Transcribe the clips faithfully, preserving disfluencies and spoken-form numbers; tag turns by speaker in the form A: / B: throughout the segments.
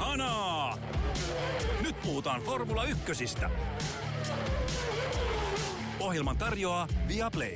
A: Kanaa! Nyt puhutaan Formula Ykkösistä. Ohjelman tarjoaa Viaplay.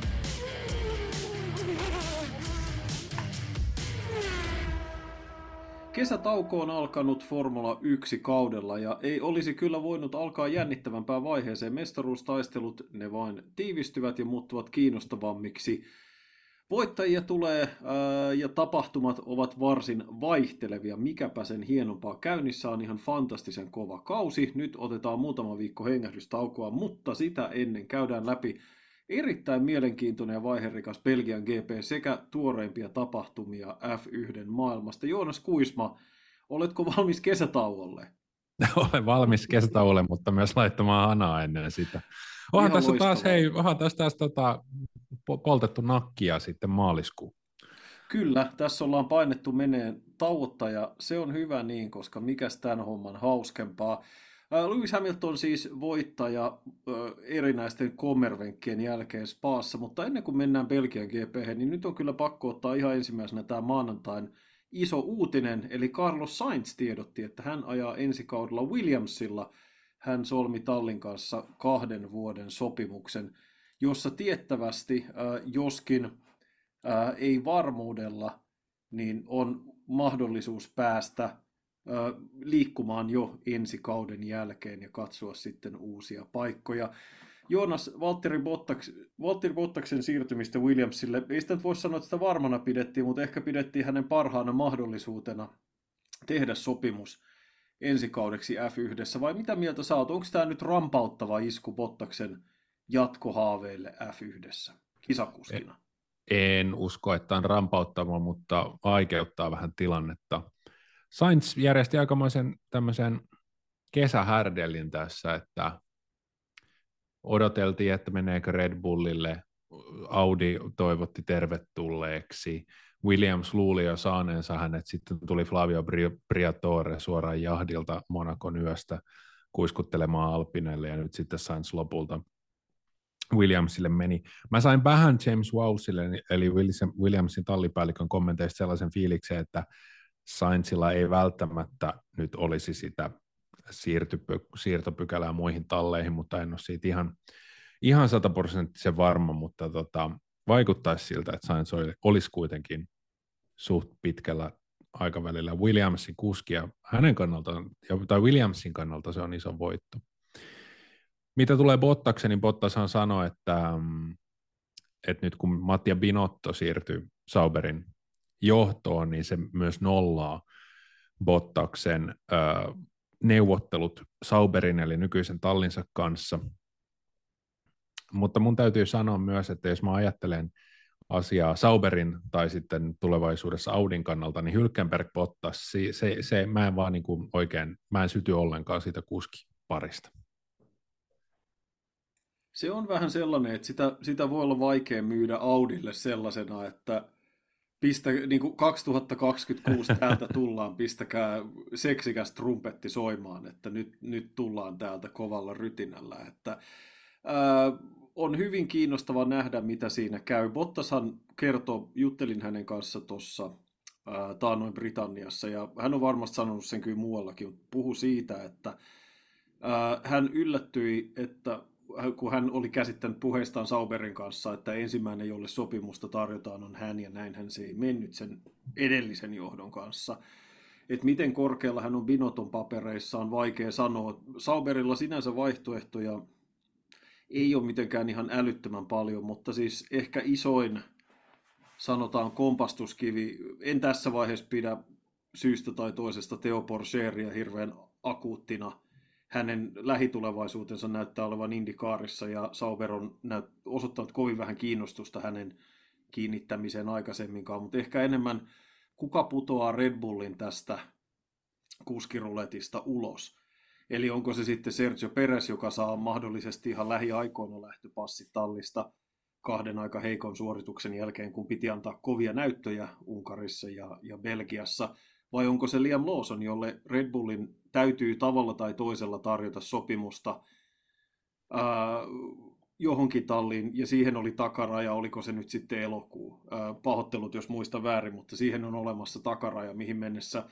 B: Kesätauko on alkanut Formula yksi kaudella ja ei olisi kyllä voinut alkaa jännittävämpään vaiheeseen. Mestaruustaistelut, ne vain tiivistyvät ja muuttuvat kiinnostavammiksi. Voittajia tulee ää, ja tapahtumat ovat varsin vaihtelevia. Mikäpä sen hienompaa. Käynnissä on ihan fantastisen kova kausi. Nyt otetaan muutama viikko hengähdystaukoa, mutta sitä ennen käydään läpi erittäin mielenkiintoinen ja vaiherikas Belgian G P sekä tuoreimpia tapahtumia F yksi maailmasta. Joonas Kuisma, oletko valmis kesätauolle?
C: Olen valmis kesätauolle, mutta myös laittamaan hanaa ennen sitä. Onhan tässä taas, hei, onhan tässä taas tota, poltettu nakkia sitten maaliskuun.
B: Kyllä, tässä ollaan painettu meneen tauotta ja se on hyvä niin, koska mikäs tämän homman hauskempaa. Lewis Hamilton siis voittaja erinäisten kommervenkkien jälkeen Spaassa, mutta ennen kuin mennään Belgian G P:hen, niin nyt on kyllä pakko ottaa ihan ensimmäisenä tämä maanantain iso uutinen, eli Carlos Sainz tiedotti, että hän ajaa ensi kaudella Williamsilla. Hän solmi Tallin kanssa kahden vuoden sopimuksen, jossa tiettävästi, joskin ei varmuudella, niin on mahdollisuus päästä liikkumaan jo ensi kauden jälkeen ja katsoa sitten uusia paikkoja. Joonas, Valtteri Bottas, Valtteri Bottaksen siirtymistä Williamsille, ei sitä voi sanoa, että sitä varmana pidettiin, mutta ehkä pidettiin hänen parhaana mahdollisuutena tehdä sopimus ensi kaudeksi F yksi, vai mitä mieltä sä oot? Onko tämä nyt rampauttava isku Bottaksen jatkohaaveille F yksi kisakuskina?
C: En usko, että on rampauttava, mutta vaikeuttaa vähän tilannetta. Sainz järjesti aikamoisen tämmöisen kesähärdellin tässä, että odoteltiin, että meneekö Red Bullille, Audi toivotti tervetulleeksi, Williams luuli jo saaneensa hänet, sitten tuli Flavio Briatore suoraan jahdilta Monacon yöstä kuiskuttelemaan Alpinelle, ja nyt sitten Sainz lopulta Williamsille meni. Mä sain vähän James Wowsille, eli Williamsin tallipäällikön kommenteista sellaisen fiiliksen, että Sainzilla ei välttämättä nyt olisi sitä siirtypy, siirtopykälää muihin talleihin, mutta en ole siitä ihan, ihan sataprosenttisen varma, mutta tota, vaikuttaisi siltä, että Sainz olisi kuitenkin suht pitkällä aikavälillä Williamsin kuski, ja hänen kannaltaan, tai Williamsin kannalta se on iso voitto. Mitä tulee Bottakseen, niin Bottashan sanoi, että, että nyt kun Mattia Binotto siirtyy Sauberin johtoon, niin se myös nollaa Bottaksen äh, neuvottelut Sauberin eli nykyisen tallinsa kanssa. Mutta mun täytyy sanoa myös, että jos mä ajattelen asiaa Sauberin tai sitten tulevaisuudessa Audin kannalta, niin Hülkenberg Bottas, se, se, se, mä en vaan niin kuin oikein, mä en syty ollenkaan siitä kuskiparista.
B: Se on vähän sellainen, että sitä, sitä voi olla vaikea myydä Audille sellaisena, että pistä, niin kuin kaksituhattakaksikymmentäkuusi täältä tullaan, pistäkää seksikäs trumpetti soimaan, että nyt, nyt tullaan täältä kovalla rytinällä. Että, ää, on hyvin kiinnostava nähdä, mitä siinä käy. Bottashan kertoi, juttelin hänen kanssa tuossa taannoin Britanniassa, ja hän on varmasti sanonut sen kyllä muuallakin, mutta puhu siitä, että ää, hän yllättyi, että kun hän oli käsittänyt puheistaan Sauberin kanssa, että ensimmäinen, jolle sopimusta tarjotaan, on hän, ja näinhän se ei mennyt sen edellisen johdon kanssa. Että miten korkealla hän on Binotton papereissa, on vaikea sanoa. Sauberilla sinänsä vaihtoehtoja ei ole mitenkään ihan älyttömän paljon, mutta siis ehkä isoin, sanotaan kompastuskivi, en tässä vaiheessa pidä syystä tai toisesta Theo Porcheria hirveän akuuttina. Hänen lähitulevaisuutensa näyttää olevan IndyCarissa, ja Sauber on näyt- osoittanut kovin vähän kiinnostusta hänen kiinnittämiseen aikaisemminkaan, mutta ehkä enemmän kuka putoaa Red Bullin tästä kuskiruletista ulos. Eli onko se sitten Sergio Perez, joka saa mahdollisesti ihan lähiaikoina lähtöpassit tallista kahden aika heikon suorituksen jälkeen, kun piti antaa kovia näyttöjä Unkarissa ja, ja Belgiassa, vai onko se Liam Lawson, jolle Red Bullin täytyy tavalla tai toisella tarjota sopimusta ää, johonkin talliin, ja siihen oli takaraja, oliko se nyt sitten elokuu. Ää, pahoittelut, jos muistan väärin, mutta siihen on olemassa takaraja, mihin mennessä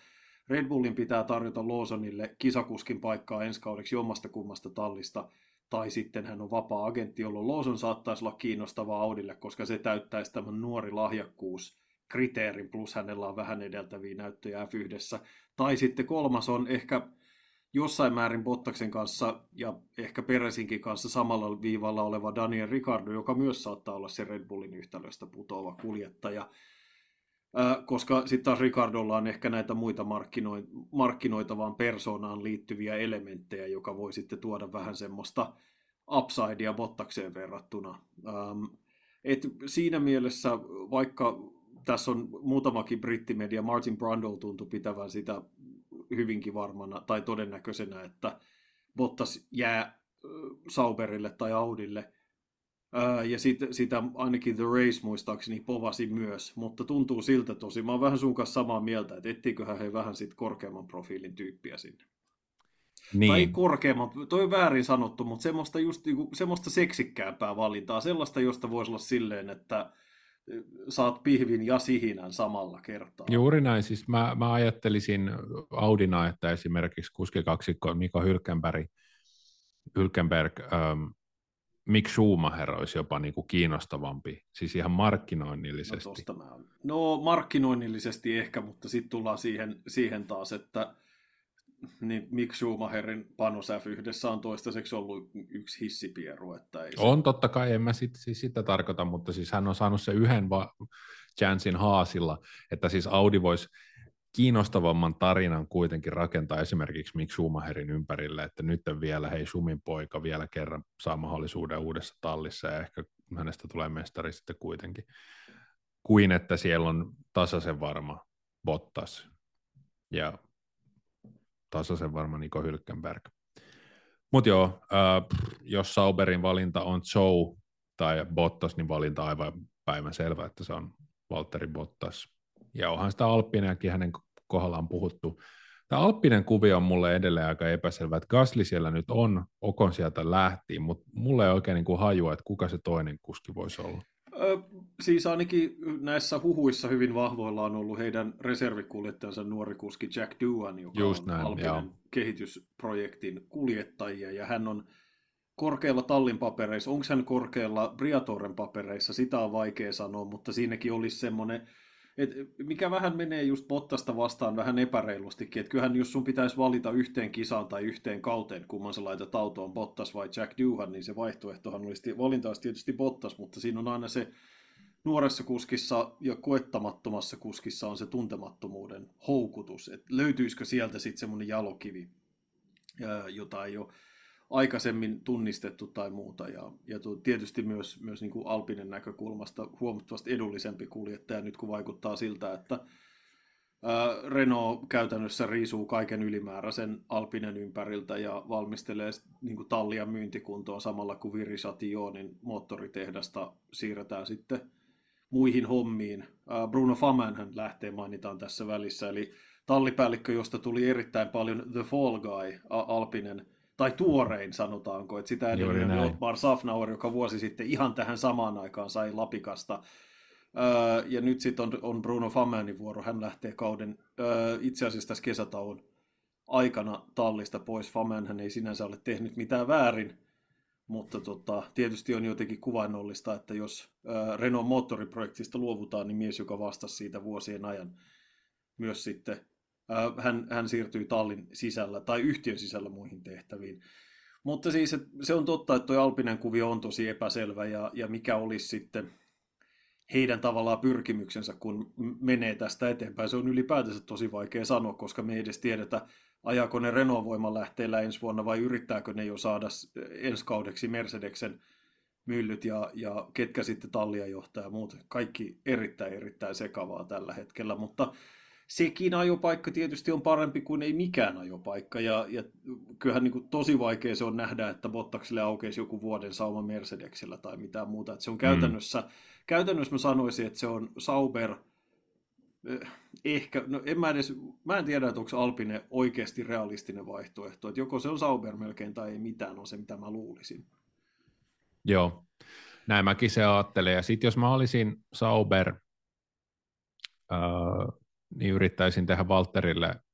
B: Red Bullin pitää tarjota Lawsonille kisakuskin paikkaa ensi kaudeksi jommasta kummasta tallista, tai sitten hän on vapaa-agentti, jolloin Lawson saattaisi olla kiinnostava Audille, koska se täyttäisi tämän nuori lahjakkuus kriteerin, plus hänellä on vähän edeltäviä näyttöjä F yhdessä. Tai sitten kolmas on ehkä jossain määrin Bottaksen kanssa ja ehkä Peresinkin kanssa samalla viivalla oleva Daniel Ricciardo, joka myös saattaa olla se Red Bullin yhtälöstä putoava kuljettaja. Äh, koska sitten taas Ricciardolla on ehkä näitä muita markkinoitavaan persoonaan liittyviä elementtejä, joka voi sitten tuoda vähän semmoista upsidea Bottakseen verrattuna. Ähm, et siinä mielessä, vaikka tässä on muutamakin brittimedia, Martin Brundle tuntui pitävän sitä hyvinkin varmana tai todennäköisenä, että Bottas jää Sauberille tai Audille. Ää, ja sit, sitä ainakin The Race muistaakseni povasi myös, mutta tuntuu siltä tosi. Mä oon vähän sun kanssa samaa mieltä, että etsiköhän he vähän sit korkeamman profiilin tyyppiä sinne. Niin. Tai korkeamman, toi on väärin sanottu, mutta semmoista, just, semmoista seksikkäämpää valintaa, sellaista, josta voisi olla silleen, että saat pihvin ja sihinän samalla kertaa.
C: Juuri näin, siis mä, mä ajattelisin Audina, että esimerkiksi kuskikaksikko Mika Hülkenberg, Hülkenberg ähm, Mick Schumacher olisi jopa niin kuin kiinnostavampi, siis ihan markkinoinnillisesti.
B: No, mä... no markkinoinnillisesti ehkä, mutta sitten tullaan siihen, siihen taas, että niin Mick Schumacherin panos F yhdessä on toistaiseksi ollut yksi hissipieru. Että ei se...
C: On totta kai, en mä sit, siis sitä tarkoita, mutta siis hän on saanut se yhden va- chanssin haasilla, että siis Audi voisi kiinnostavamman tarinan kuitenkin rakentaa esimerkiksi Mick Schumacherin ympärille, että nyt vielä hei Schumin poika vielä kerran saa mahdollisuuden uudessa tallissa ja ehkä hänestä tulee mestari sitten kuitenkin, kuin että siellä on tasaisen varma Bottas ja tasaisen varma Nico Hülkenberg. Mutta joo, äh, jos Sauberin valinta on Zhou tai Bottas, niin valinta on aivan päivänselvä, että se on Valtteri Bottas. Ja onhan sitä Alppineakin hänen kohdallaan puhuttu. Tämä Alppinen kuvio on mulle edelleen aika epäselvä, että Gasly siellä nyt on, Ocon sieltä lähti, mutta mulle ei oikein niin kuin hajua, että kuka se toinen kuski voisi olla.
B: Ö, siis ainakin näissä huhuissa hyvin vahvoilla on ollut heidän reservikuljettajansa nuori kuski Jack Doohan, joka Just on näin, Alpinen joo. kehitysprojektin kuljettajia, ja hän on korkealla tallin papereissa. Onko hän korkealla Briatoren papereissa? Sitä on vaikea sanoa, mutta siinäkin olisi semmoinen, et mikä vähän menee just Bottasta vastaan vähän epäreilustikin, että kyllähän jos sun pitäisi valita yhteen kisaan tai yhteen kauteen, kumman sä laitat autoon, Bottas vai Jack Doohan, niin se vaihtoehtohan olisi, valinta olisi tietysti Bottas, mutta siinä on aina se nuoressa kuskissa ja koettamattomassa kuskissa on se tuntemattomuuden houkutus, että löytyisikö sieltä sitten semmoinen jalokivi, jota ei ole aikaisemmin tunnistettu tai muuta, ja, ja tietysti myös, myös niin kuin Alpinen näkökulmasta huomattavasti edullisempi kuljettaja nyt, kun vaikuttaa siltä, että ää, Renault käytännössä riisuu kaiken ylimääräisen Alpinen ympäriltä ja valmistelee niin kuin tallia myyntikuntoon samalla kuin Viry-Châtillonin moottoritehdasta siirretään sitten muihin hommiin. Ää, Bruno Famanhan lähtee, mainitaan tässä välissä, eli tallipäällikkö, josta tuli erittäin paljon The Fall Guy, Alpinen, tai tuorein sanotaanko, että sitä edellinen Otmar Safnauer, joka vuosi sitten ihan tähän samaan aikaan sai Lapikasta. Öö, ja nyt sitten on, on Bruno Famanin vuoro, hän lähtee kauden öö, itse asiassa tässä kesätauon aikana tallista pois. Famanhan ei sinänsä ole tehnyt mitään väärin, mutta tota, tietysti on jotenkin kuvainnollista, että jos öö, Renault moottoriprojektista luovutaan, niin mies, joka vastasi siitä vuosien ajan myös sitten, Hän, hän siirtyy tallin sisällä tai yhtiön sisällä muihin tehtäviin. Mutta siis se on totta, että tuo Alpinen kuvio on tosi epäselvä ja, ja mikä olisi sitten heidän tavallaan pyrkimyksensä, kun menee tästä eteenpäin. Se on ylipäätänsä tosi vaikea sanoa, koska me ei edes tiedetä, ajaako ne Renault-voiman lähteellä ensi vuonna vai yrittääkö ne jo saada ensi kaudeksi Mercedeksen myllyt ja, ja ketkä sitten tallia johtaa ja muut. Kaikki erittäin erittäin sekavaa tällä hetkellä, mutta sekin ajopaikka tietysti on parempi kuin ei mikään ajopaikka, ja, ja kyllähän niin kuin tosi vaikea se on nähdä, että Bottakselle aukeisi joku vuoden sauma Mercedeksellä tai mitään muuta. Että se on käytännössä, mm. käytännössä mä sanoisin, että se on Sauber, ehkä, no en mä edes, mä en tiedä, että onko Alpine oikeasti realistinen vaihtoehto, että joko se on Sauber melkein tai ei mitään, on se mitä mä luulisin.
C: Joo, näin mäkin se ajattelen, ja sitten jos mä olisin Sauber, äh, niin yrittäisin tehdä Valtterille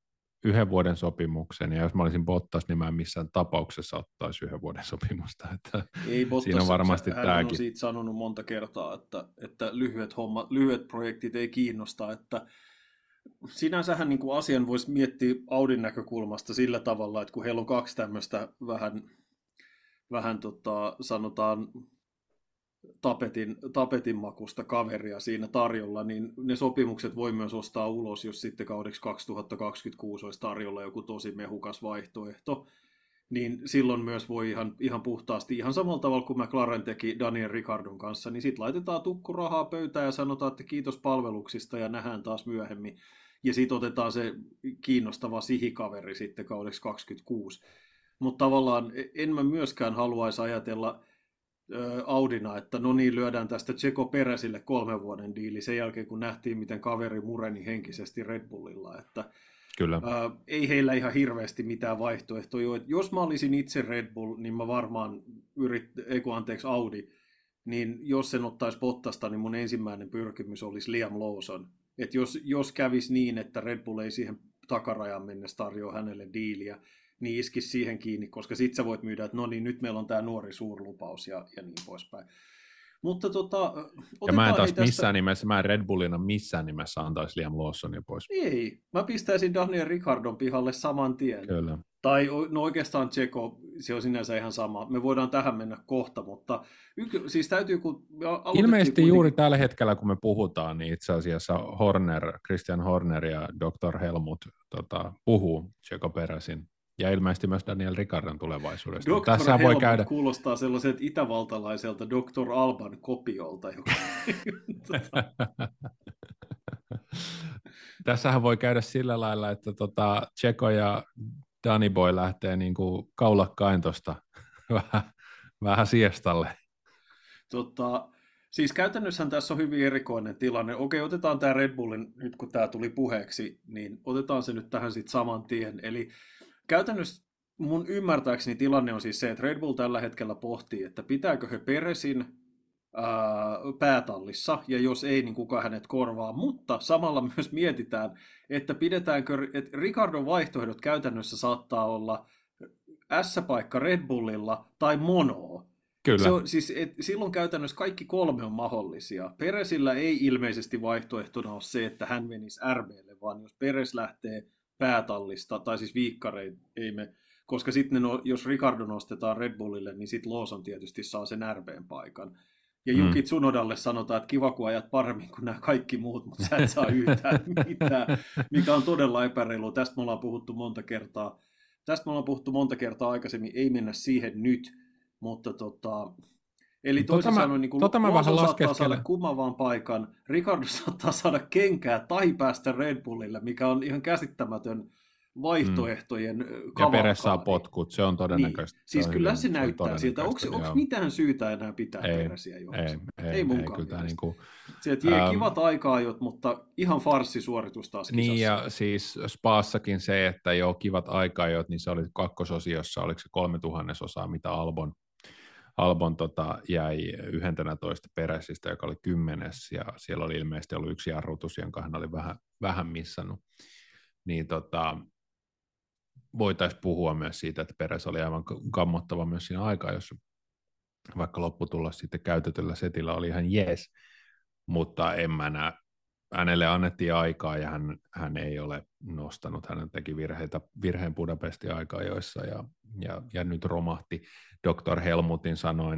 C: yhden vuoden sopimuksen, ja jos mä olisin Bottas, niin mä en missään tapauksessa ottaisi yhden vuoden sopimusta. Että
B: ei Bottas,
C: siinä on varmasti
B: hän
C: tämäkin.
B: on siitä sanonut monta kertaa, että, että lyhyet, hommat, lyhyet projektit ei kiinnosta, että sinänsähän niin kuin asian voisi miettiä Audin näkökulmasta sillä tavalla, että kun heillä on kaksi tämmöistä vähän, vähän tota, sanotaan tapetin, tapetin makusta kaveria siinä tarjolla, niin ne sopimukset voi myös ostaa ulos, jos sitten kaudeksi kaksituhattakaksikymmentäkuusi olisi tarjolla joku tosi mehukas vaihtoehto, niin silloin myös voi ihan, ihan puhtaasti, ihan samalla tavalla kuin McLaren teki Daniel Ricciardon kanssa, niin sitten laitetaan tukkurahaa pöytään ja sanotaan, että kiitos palveluksista ja nähdään taas myöhemmin. Ja sitten otetaan se kiinnostava sihikaveri sitten kaudeksi kaksikymmentäkuusi. Mutta tavallaan en mä myöskään haluaisi ajatella ö, Audina, että no niin, lyödään tästä Checo Perezille kolmen vuoden diili sen jälkeen, kun nähtiin, miten kaveri mureni henkisesti Red Bullilla. Että
C: Kyllä.
B: Ää, ei heillä ihan hirveästi mitään vaihtoehtoja. Jos mä olisin itse Red Bull, niin mä varmaan yrit, ei kun anteeksi Audi, niin jos sen ottaisi Bottasta, niin mun ensimmäinen pyrkimys olisi Liam Lawson. Et jos, jos kävisi niin, että Red Bull ei siihen takarajan mennessä tarjoa hänelle diiliä, niin iskisi siihen kiinni, koska sit sä voit myydä, että no niin, nyt meillä on tämä nuori suurlupaus ja, ja niin poispäin. Mutta tota,
C: ja mä en taas
B: tästä...
C: missään nimessä, mä en Red Bullina missään nimessä antaisi Liam Lawsonia pois.
B: Ei, mä pistäisin Daniel Ricciardon pihalle saman tien.
C: Kyllä.
B: Tai no oikeastaan Checo, se on sinänsä ihan sama. Me voidaan tähän mennä kohta, mutta yk- siis täytyy kun...
C: Ilmeisesti
B: kuitenkin...
C: juuri tällä hetkellä, kun me puhutaan, niin itse asiassa Horner, Christian Horner ja doktor Helmut tota, puhuu Checo Perezin. Ja ilmeisesti myös Daniel Ricciardon tulevaisuudesta.
B: doktor
C: Tässä
B: Helmut
C: voi käydä...
B: kuulostaa sellaiselta itävaltalaiselta doktor Alban kopiolta. Joka...
C: Tässähän voi käydä sillä lailla, että tota, Checo ja Danny Boy lähtee niin kuin kaulakkain tuosta vähän, vähän siestalle.
B: Tota, siis käytännössähän tässä on hyvin erikoinen tilanne. Okei, otetaan tämä Red Bullin, nyt kun tämä tuli puheeksi, niin otetaan se nyt tähän sitten saman tien. Eli käytännössä mun ymmärtääkseni tilanne on siis se, että Red Bull tällä hetkellä pohtii, että pitääkö he Perezin ää, päätallissa, ja jos ei, niin kuka hänet korvaa. Mutta samalla myös mietitään, että pidetäänkö, että Ricciardon vaihtoehdot käytännössä saattaa olla S-paikka Red Bullilla tai monoa.
C: Kyllä.
B: Se on, siis, et, silloin käytännössä kaikki kolme on mahdollisia. Perezillä ei ilmeisesti vaihtoehtona ole se, että hän menisi R B:lle, vaan jos Perez lähtee päätallista, tai siis viikkarein, ei me, koska sitten no, jos Ricciardo nostetaan Red Bullille, niin sitten Lawson tietysti saa sen R B:n paikan. Ja mm. Yuki Tsunodalle sanotaan, että kiva kun ajat paremmin kuin nämä kaikki muut, mutta sä et saa yhtään mitään, mikä on todella epäreilu. Tästä me ollaan puhuttu monta kertaa. Tästä me ollaan puhuttu monta kertaa aikaisemmin, ei mennä siihen nyt, mutta tota... Eli toisin tota sanoen, niin tota Lawson saattaa saada kumavaan paikan, Ricciardo saattaa saada kenkää tai päästä Red Bullille, mikä on ihan käsittämätön vaihtoehtojen mm. kavalkaadi.
C: Ja Perez saa potkut, se on todennäköistä.
B: Niin. Siis
C: on
B: kyllä
C: hyvin,
B: se näyttää siltä. Onko, onko mitään syytä enää pitää
C: ei,
B: Perezia johdossa?
C: Ei, ei,
B: ei munkaan
C: ei, kyllä niin kuin,
B: se, että jee, kivat ähm, aika-ajot, mutta ihan farssisuoritus taas kisassa.
C: Niin ja siis Spaassakin se, että joo, kivat aika-ajot, niin se oli kakkososiossa, oliko se kolme tuhannesosaa, mitä Albon Albon tota, jäi yhdentoista Perezistä, joka oli kymmenes, ja siellä oli ilmeisesti ollut yksi jarrutus, jonka hän oli vähän, vähän missannut. Niin tota, voitaisiin puhua myös siitä, että Perez oli aivan kammottava myös siinä aikaa, jos vaikka lopputulos sitten käytetyllä setillä oli ihan jees, mutta en mä näe. Hänelle annettiin aikaa ja hän, hän ei ole nostanut. Hän teki virheitä, virheen Budapestin aika-ajoissa ja, ja, ja nyt romahti doktor Helmutin sanoin.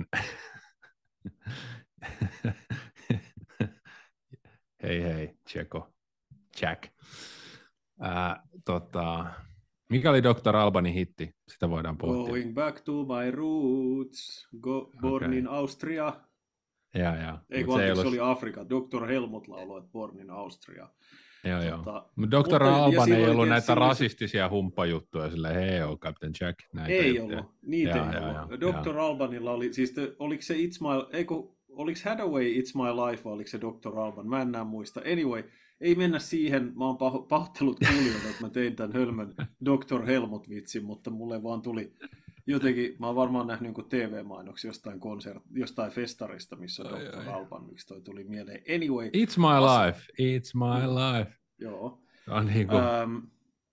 C: hei hei, Checo, Jack. Ää, tota, mikä oli doktor Albanin hitti? Sitä voidaan pohtia.
B: Going back to my roots, Go, born okay. in Austria.
C: Ja, ja.
B: Ei kun se, se oli Afrika. doktor Helmut lauloi, että Born in Austria.
C: Joo, joo. Tota, doktor Alban ei ollut näitä silloin... rasistisia humppajuttuja, sillä hei oo, Captain Jack. Näitä
B: ei ollut, niitä ja, ei ja, ollut. doktor Albanilla oli, siis te, oliko se It's My, eikö, oliko Hathaway It's My Life, vai oliko se doktor Alban? Mä en näe muista. Anyway, ei mennä siihen, mä oon pahoittelut kuulijoille, että mä tein tämän hölmön doktor Helmut-vitsin, mutta mulle vaan tuli... Jotenkin, mä oon varmaan nähnyt jonkun T V-mainoksia jostain, konsert, jostain festarista, missä on doktor Alban, miksi toi tuli mieleen. Anyway.
C: It's my as... life, it's my life.
B: Joo.
C: No, niin kuin
B: ähm,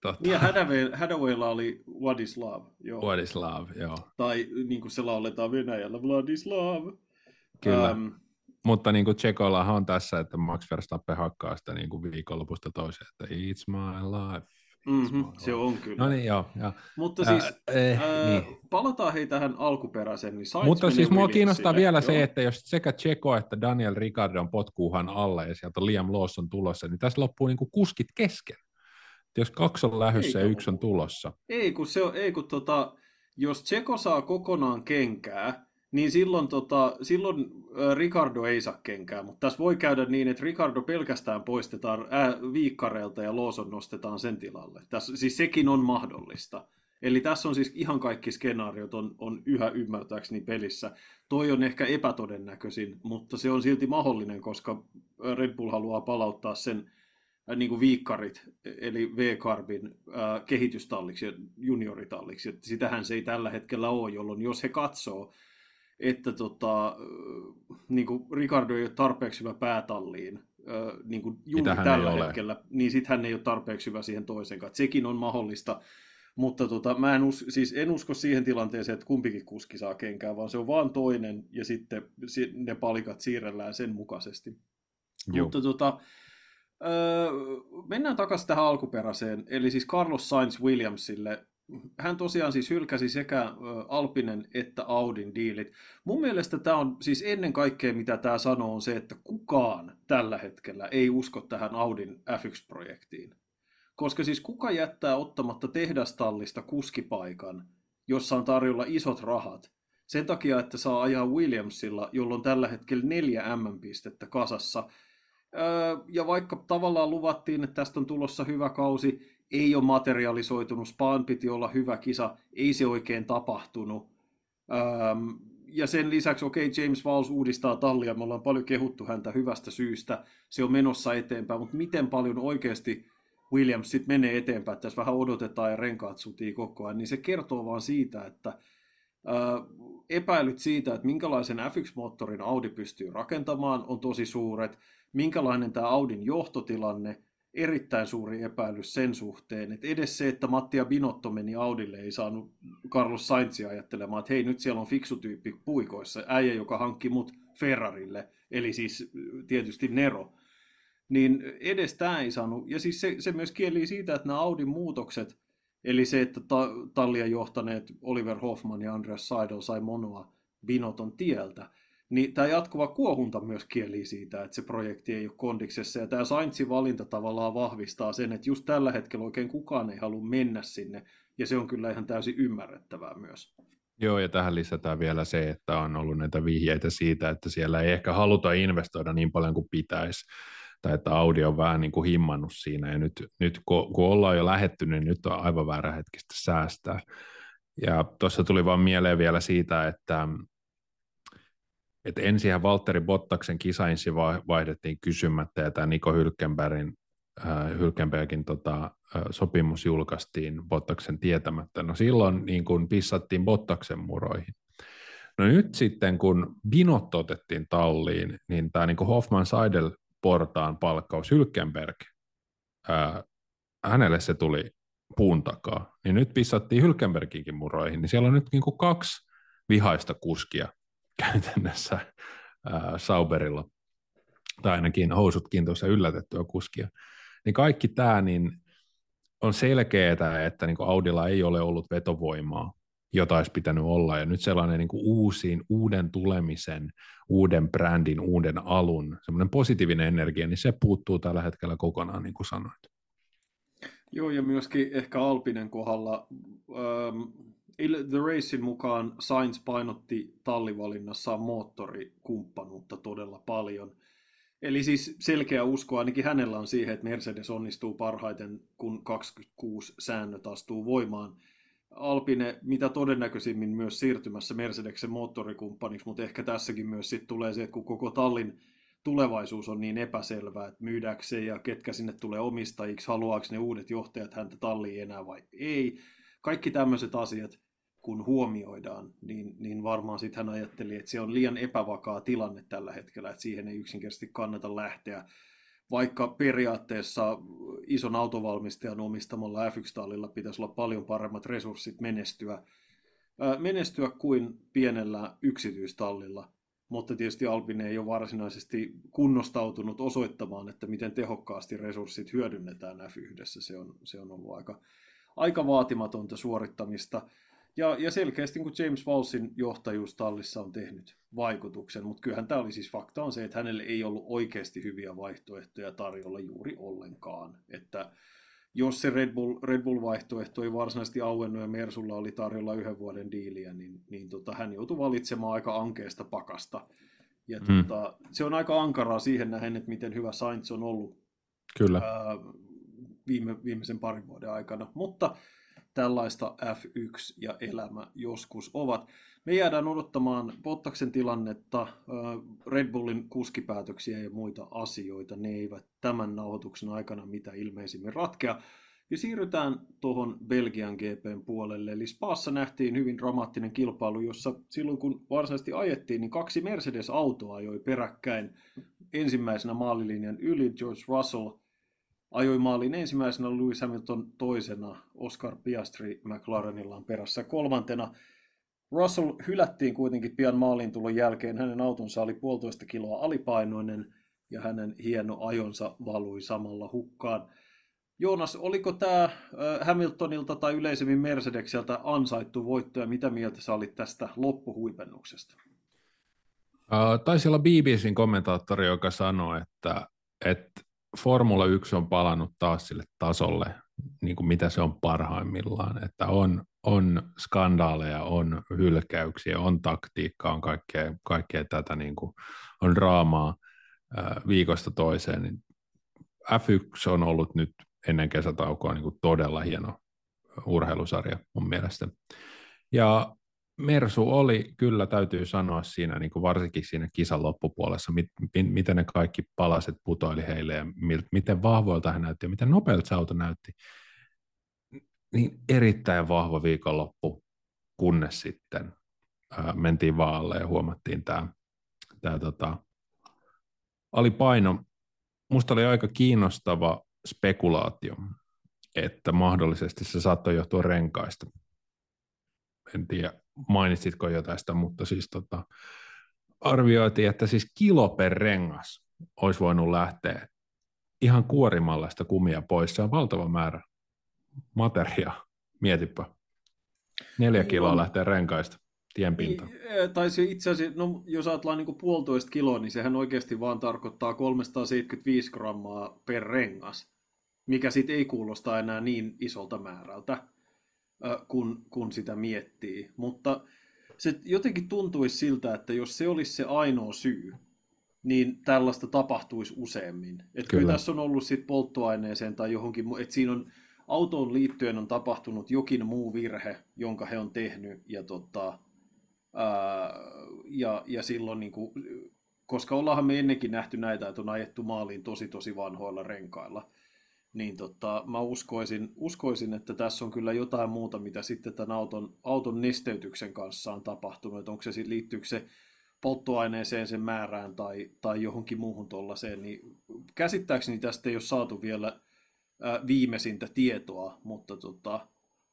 C: Tota,
B: Niin ja Hadaway, Hadawaylla oli Vladislav, joo.
C: Vladislav, joo.
B: Tai niin kuin se lauletaan Venäjällä, Vladislav.
C: Kyllä.
B: Ähm,
C: Mutta niin kuin Tsekollahan on tässä, että Max Verstappen hakkaa sitä niin kuin viikonlopusta toiseen, että it's my life. It's
B: mm-hmm,
C: my
B: se
C: life.
B: on kyllä.
C: No niin, joo. joo.
B: Mutta siis
C: äh, eh,
B: äh,
C: niin.
B: palataan hei tähän alkuperäiseen. Niin
C: Mutta siis mua kiinnostaa vielä
B: joo.
C: se, että jos sekä Checo että Daniel Ricciardon potkuuhan alle ja sieltä on Liam Lawson tulossa, niin tässä loppuu niin kuin kuskit kesken. Jos kaksi on lähdössä ja yksi on tulossa.
B: Ei kun, se on, ei, kun tota, jos Checo saa kokonaan kenkää, niin silloin, tota, silloin äh, Ricardo ei saa kenkää, mutta tässä voi käydä niin, että Ricardo pelkästään poistetaan ää, viikkareilta ja Lawson nostetaan sen tilalle. Tässä, siis sekin on mahdollista. Eli tässä on siis ihan kaikki skenaariot on, on yhä ymmärtääkseni pelissä. Toi on ehkä epätodennäköisin, mutta se on silti mahdollinen, koska Red Bull haluaa palauttaa sen äh, niin kuin viikkarit, eli V-Carbin äh, kehitystalliksi ja junioritalliksi. Että sitähän se ei tällä hetkellä ole, jolloin jos he katsoo, että tota, niin kuin Ricardo ei ole tarpeeksi hyvä päätalliin, niin kuin juuri
C: Mitähän
B: tällä hetkellä, niin sitten hän ei ole tarpeeksi hyvä siihen toiseen kanssa. Sekin on mahdollista, mutta tota, mä en, us, siis en usko siihen tilanteeseen, että kumpikin kuski saa kenkää, vaan se on vaan toinen, ja sitten ne palikat siirrellään sen mukaisesti.
C: Joo.
B: Mutta tota, öö, mennään takaisin tähän alkuperäiseen, eli siis Carlos Sainz Williamsille. Hän tosiaan siis hylkäsi sekä Alpinen että Audin diilit. Mun mielestä tämä on siis ennen kaikkea, mitä tämä sanoo, on se, että kukaan tällä hetkellä ei usko tähän Audin F yksi -projektiin. Koska siis kuka jättää ottamatta tehdastallista kuskipaikan, jossa on tarjolla isot rahat, sen takia, että saa ajaa Williamsilla, jolloin tällä hetkellä neljä M M-pistettä kasassa. Ja vaikka tavallaan luvattiin, että tästä on tulossa hyvä kausi, ei ole materialisoitunut, Spaan piti olla hyvä kisa, ei se oikein tapahtunut. Ähm, ja sen lisäksi, okei, okay, James Vowles uudistaa tallia, me ollaan paljon kehuttu häntä hyvästä syystä, se on menossa eteenpäin, mutta miten paljon oikeasti Williams sitten menee eteenpäin, että tässä vähän odotetaan ja renkaat sutii koko ajan, niin se kertoo vaan siitä, että äh, epäilyt siitä, että minkälaisen F yksi -moottorin Audi pystyy rakentamaan, on tosi suuret, minkälainen tämä Audin johtotilanne, erittäin suuri epäilys sen suhteen, että edes se, että Mattia Binotto meni Audille, ei saanut Carlos Sainzia ajattelemaan, että hei, nyt siellä on fiksu tyyppi puikoissa, äijä, joka hankki mut Ferrarille, eli siis tietysti Nero, niin edes tämä ei saanut, ja siis se, se myös kieli siitä, että nämä Audin muutokset, eli se, että ta- tallia johtaneet Oliver Hoffman ja Andreas Seidel sai monoa Binotton tieltä, niin tämä jatkuva kuohunta myös kieli siitä, että se projekti ei ole kondiksessa, ja tämä Sainzin valinta tavallaan vahvistaa sen, että just tällä hetkellä oikein kukaan ei halua mennä sinne, ja se on kyllä ihan täysin ymmärrettävää myös.
C: Joo, ja tähän lisätään vielä se, että on ollut näitä vihjeitä siitä, että siellä ei ehkä haluta investoida niin paljon kuin pitäisi, tai että Audi on vähän niin kuin himmannut siinä, ja nyt, nyt kun, kun ollaan jo lähetty, niin nyt on aivan väärä hetkistä säästää. Ja tuossa tuli vaan mieleen vielä siitä, että että ensinhän Valtteri Bottaksen kisainsi vaihdettiin kysymättä, ja tämä Nico Hülkenbergin, äh, Hülkenbergin tota, äh, sopimus julkaistiin Bottaksen tietämättä. No silloin niin kun pissattiin Bottaksen muroihin. No nyt sitten, kun Binotto otettiin talliin, niin tämä niin Hoffman-Seidel-portaan palkkaus Hülkenberg, äh, hänelle se tuli puun takaa, niin nyt pissattiin Hülkenberginkin muroihin, niin siellä on nyt niin kuin kaksi vihaista kuskia käytännössä ää, Sauberilla, tai ainakin housutkin tuossa yllätettyä kuskia, niin kaikki tämä niin on selkeää, että niin kuin Audilla ei ole ollut vetovoimaa, jota olisi pitänyt olla, ja nyt sellainen niin kuin uusiin, uuden tulemisen, uuden brändin, uuden alun, semmoinen positiivinen energia, niin se puuttuu tällä hetkellä kokonaan, niin kuin sanoit.
B: Joo, ja myöskin ehkä Alpinen kohdalla, ähm, The Racein mukaan Sainz painotti tallivalinnassaan moottorikumppanuutta todella paljon. Eli siis selkeä usko ainakin hänellä on siihen, että Mercedes onnistuu parhaiten, kun kaksikymmentäkuusi säännöt astuu voimaan. Alpine mitä todennäköisimmin myös siirtymässä Mercedeksen moottorikumppaniksi, mutta ehkä tässäkin myös sit tulee se, että kun koko tallin tulevaisuus on niin epäselvää, että myydäänkö se ja ketkä sinne tulee omistajiksi, haluaako ne uudet johtajat häntä talliin enää vai ei. Kaikki tämmöiset asiat, kun huomioidaan, niin, niin varmaan sitten hän ajatteli, että se on liian epävakaa tilanne tällä hetkellä, että siihen ei yksinkertaisesti kannata lähteä. vaikka periaatteessa ison autovalmistajan omistamalla F yksi-tallilla pitäisi olla paljon paremmat resurssit menestyä, menestyä kuin pienellä yksityistallilla. Mutta tietysti Alpine ei ole varsinaisesti kunnostautunut osoittamaan, että miten tehokkaasti resurssit hyödynnetään F yhdessä. Se on, se on ollut aika, aika vaatimatonta suorittamista. Ja, ja selkeästi kun James Vowlesin johtajuus tallissa on tehnyt vaikutuksen, mutta kyllähän tämä oli siis fakta on se, että hänelle ei ollut oikeasti hyviä vaihtoehtoja tarjolla juuri ollenkaan. Että jos se Red Bull, Red Bull-vaihtoehto ei varsinaisesti auennut ja Mersulla oli tarjolla yhden vuoden diiliä, niin, niin tota, hän joutui valitsemaan aika ankeasta pakasta. Ja mm. tota, se on aika ankaraa siihen nähden, että miten hyvä Sainz on ollut
C: Kyllä.
B: Ää, viime, viimeisen parin vuoden aikana. Mutta tällaista F yksi ja elämä joskus ovat. Me jäädään odottamaan Bottaksen tilannetta, Red Bullin kuskipäätöksiä ja muita asioita. Ne eivät tämän nauhoituksen aikana mitä ilmeisimmin ratkea. Ja siirrytään tuohon Belgian G P:n puolelle. Eli Spaassa nähtiin hyvin dramaattinen kilpailu, jossa silloin kun varsinaisesti ajettiin, niin kaksi Mercedes-autoa ajoi peräkkäin ensimmäisenä maalilinjan yli. George Russell ajoi maalin ensimmäisenä, Lewis Hamilton toisena, Oscar Piastri McLarenilla on perässä kolmantena. Russell hylättiin kuitenkin pian maaliintulon jälkeen. Hänen autonsa oli puolitoista kiloa alipainoinen ja hänen hieno ajonsa valui samalla hukkaan. Joonas, oliko tämä Hamiltonilta tai yleisemmin Mercedekseltä ansaittu voitto ja mitä mieltä sä olit tästä loppuhuipennuksesta?
C: Uh, taisi olla B B C:n kommentaattori, joka sanoi, että, että Formula yksi on palannut taas sille tasolle, niin kuin mitä se on parhaimmillaan, että on, on skandaaleja, on hylkäyksiä, on taktiikkaa, on kaikkea, kaikkea tätä, niin kuin, on draamaa ää, viikosta toiseen. Niin F yksi on ollut nyt ennen kesätaukoa niin kuin todella hieno urheilusarja mun mielestä. Ja Mersu oli, kyllä täytyy sanoa siinä, niin kuin varsinkin siinä kisan loppupuolessa, mit, miten ne kaikki palaset putoili heille ja miten vahvoilta he näytti ja miten nopealta se auto näytti. Niin erittäin vahva viikonloppu, kunnes sitten ää, mentiin vaalle ja huomattiin tämä tää, tota, alipaino. Musta oli aika kiinnostava spekulaatio, että mahdollisesti se saattoi johtua renkaista. En tiedä, mainitsitko jo tästä, mutta siis tota, arvioitiin, että siis kilo per rengas olisi voinut lähteä ihan kuorimalla sitä kumia pois. Se on valtava määrä materiaa. Mietipä. Neljä niin kiloa on. Lähtee renkaista tienpintaan.
B: Niin, tai se itse asiassa, no, jos ajatellaan niin kuin puolitoista kiloa, niin sehän oikeasti vaan tarkoittaa kolmesataaseitsemänkymmentäviisi grammaa per rengas, mikä sitten ei kuulosta enää niin isolta määrältä, kun, kun sitä miettii. Mutta se jotenkin tuntuisi siltä, että jos se olisi se ainoa syy, niin tällaista tapahtuisi useammin. Että kyllä tässä on ollut sit polttoaineeseen tai johonkin, että siinä on autoon liittyen on tapahtunut jokin muu virhe, jonka he on tehnyt, ja, tota, ää, ja, ja silloin, niin kuin, koska ollaanhan me ennenkin nähty näitä, että on ajettu maaliin tosi tosi vanhoilla renkailla, niin tota, mä uskoisin, uskoisin, että tässä on kyllä jotain muuta, mitä sitten tämän auton, auton nesteytyksen kanssa on tapahtunut, että onko se sitten, liittyykö se polttoaineeseen, sen määrään tai, tai johonkin muuhun tuollaiseen, niin käsittääkseni tästä ei ole saatu vielä ää, viimeisintä tietoa, mutta tota,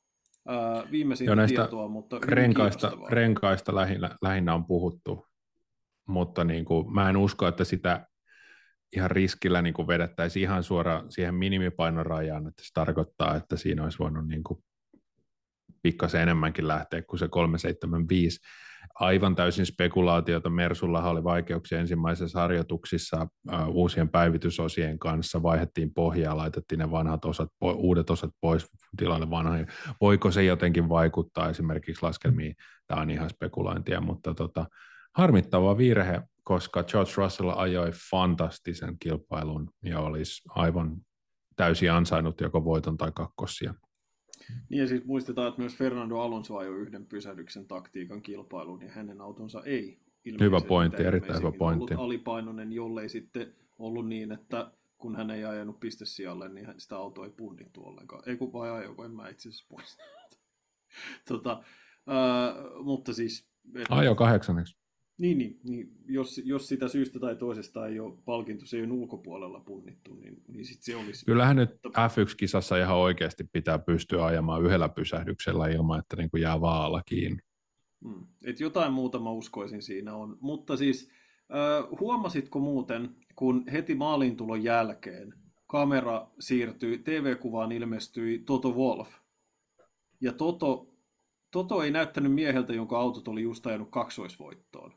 B: ää, viimeisintä
C: Joo,
B: tietoa, mutta
C: renkaista, renkaista lähinnä, lähinnä on puhuttu, mutta niin kuin, mä en usko, että sitä ihan riskillä niin kuin vedettäisiin ihan suoraan siihen minimipainorajaan, että se tarkoittaa, että siinä olisi voinut niin kuin pikkasen enemmänkin lähteä kuin se kolme seitsemänkymmentäviisi. Aivan täysin spekulaatiota. Mersullahan oli vaikeuksia ensimmäisessä harjoituksissa uh, uusien päivitysosien kanssa. Vaihdettiin pohjaa, laitettiin ne vanhat osat, po- uudet osat pois tilalle vanhoja. Voiko se jotenkin vaikuttaa esimerkiksi laskelmiin? Tämä on ihan spekulointia, mutta tota, harmittava virhe, koska George Russell ajoi fantastisen kilpailun ja olisi aivan täysin ansainnut joko voiton tai kakkosia.
B: Niin ja siis muistetaan, että myös Fernando Alonso ajoi yhden pysähdyksen taktiikan kilpailuun, ja hänen autonsa ei
C: hyvä pointti, erittäin hyvä pointti.
B: ollut alipainoinen, jollei sitten ollut niin, että kun hän ei ajanut pistesijalle, niin sitä autoa ei punnittu ollenkaan. Ei kun vai ajoiko, en mä itse asiassa muista. tota, äh, mutta siis...
C: Ajo kahdeksanneksi.
B: Niin, niin, niin. Jos, jos sitä syystä tai toisesta ei ole palkintosejon ulkopuolella punnittu, niin, niin sitten se olisi.
C: Kyllähän nyt
B: Mutta
C: F yksi -kisassa ihan oikeasti pitää pystyä ajamaan yhdellä pysähdyksellä ilman, että niin kuin jää vaalla kiinni.
B: Mm. Et jotain muuta mä uskoisin siinä on. Mutta siis äh, huomasitko muuten, kun heti maaliintulon jälkeen kamera siirtyi, T V-kuvaan ilmestyi Toto Wolff. Ja Toto, Toto ei näyttänyt mieheltä, jonka autot oli just ajanut kaksoisvoittoon.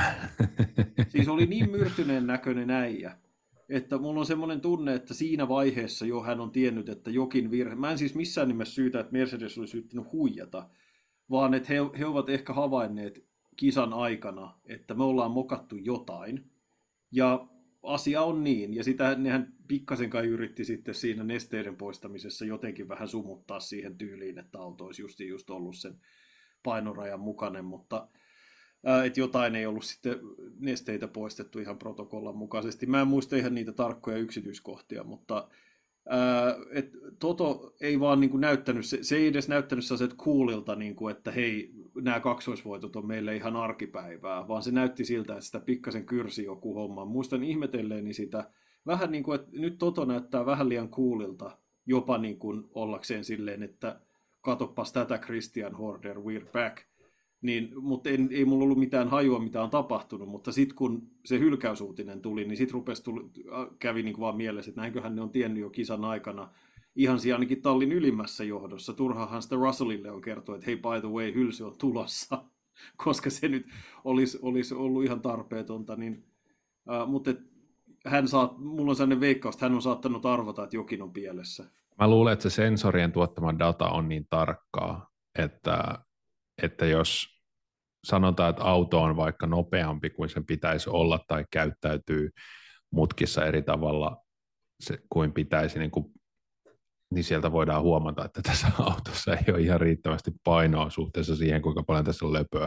B: Siis oli niin myrtyneen näköinen äijä, että mulla on semmoinen tunne, että siinä vaiheessa jo hän on tiennyt, että jokin virhe. Mä en siis missään nimessä syytä, että Mercedes olisi yrittänyt huijata, vaan että he, he ovat ehkä havainneet kisan aikana, että me ollaan mokattu jotain. Ja asia on niin, ja sitä nehän pikkasen kai yritti sitten siinä nesteiden poistamisessa jotenkin vähän sumuttaa siihen tyyliin, että auto olisi just, just ollut sen painorajan mukainen, mutta että jotain ei ollut sitten nesteitä poistettu ihan protokollan mukaisesti. Mä en muista ihan niitä tarkkoja yksityiskohtia, mutta ää, et Toto ei vaan niin kuin näyttänyt, se, se ei edes näyttänyt sellaiset coolilta, niin kuin, että hei, nämä kaksoisvoitot on meille ihan arkipäivää, vaan se näytti siltä, että sitä pikkasen kyrsi joku homma. Muistan ihmetelleeni sitä vähän niin kuin, että nyt Toto näyttää vähän liian coolilta, jopa niin kuin ollakseen silleen, että katoppas tätä Christian Horner, we're back. Niin, mutta en, ei mulla ollut mitään hajua, mitä on tapahtunut, mutta sitten kun se hylkäysuutinen tuli, niin sitten rupesi tuli, kävi niin kuin vaan mielessä, että näinköhän ne on tiennyt jo kisan aikana ihan siinä ainakin tallin ylimmässä johdossa. Turhahan sitä Russellille on kertoa, että hei, by the way, hylsy on tulossa, koska se nyt olisi, olisi ollut ihan tarpeetonta. Niin, äh, mutta et, hän saa, mulla on sellainen veikkaus, että hän on saattanut arvata, että jokin on pielessä.
C: Mä luulen, että se sensorien tuottama data on niin tarkkaa, että että jos sanotaan, että auto on vaikka nopeampi kuin sen pitäisi olla tai käyttäytyy mutkissa eri tavalla se, kuin pitäisi, niin, kuin, niin sieltä voidaan huomata, että tässä autossa ei ole ihan riittävästi painoa suhteessa siihen, kuinka paljon tässä on löpöä.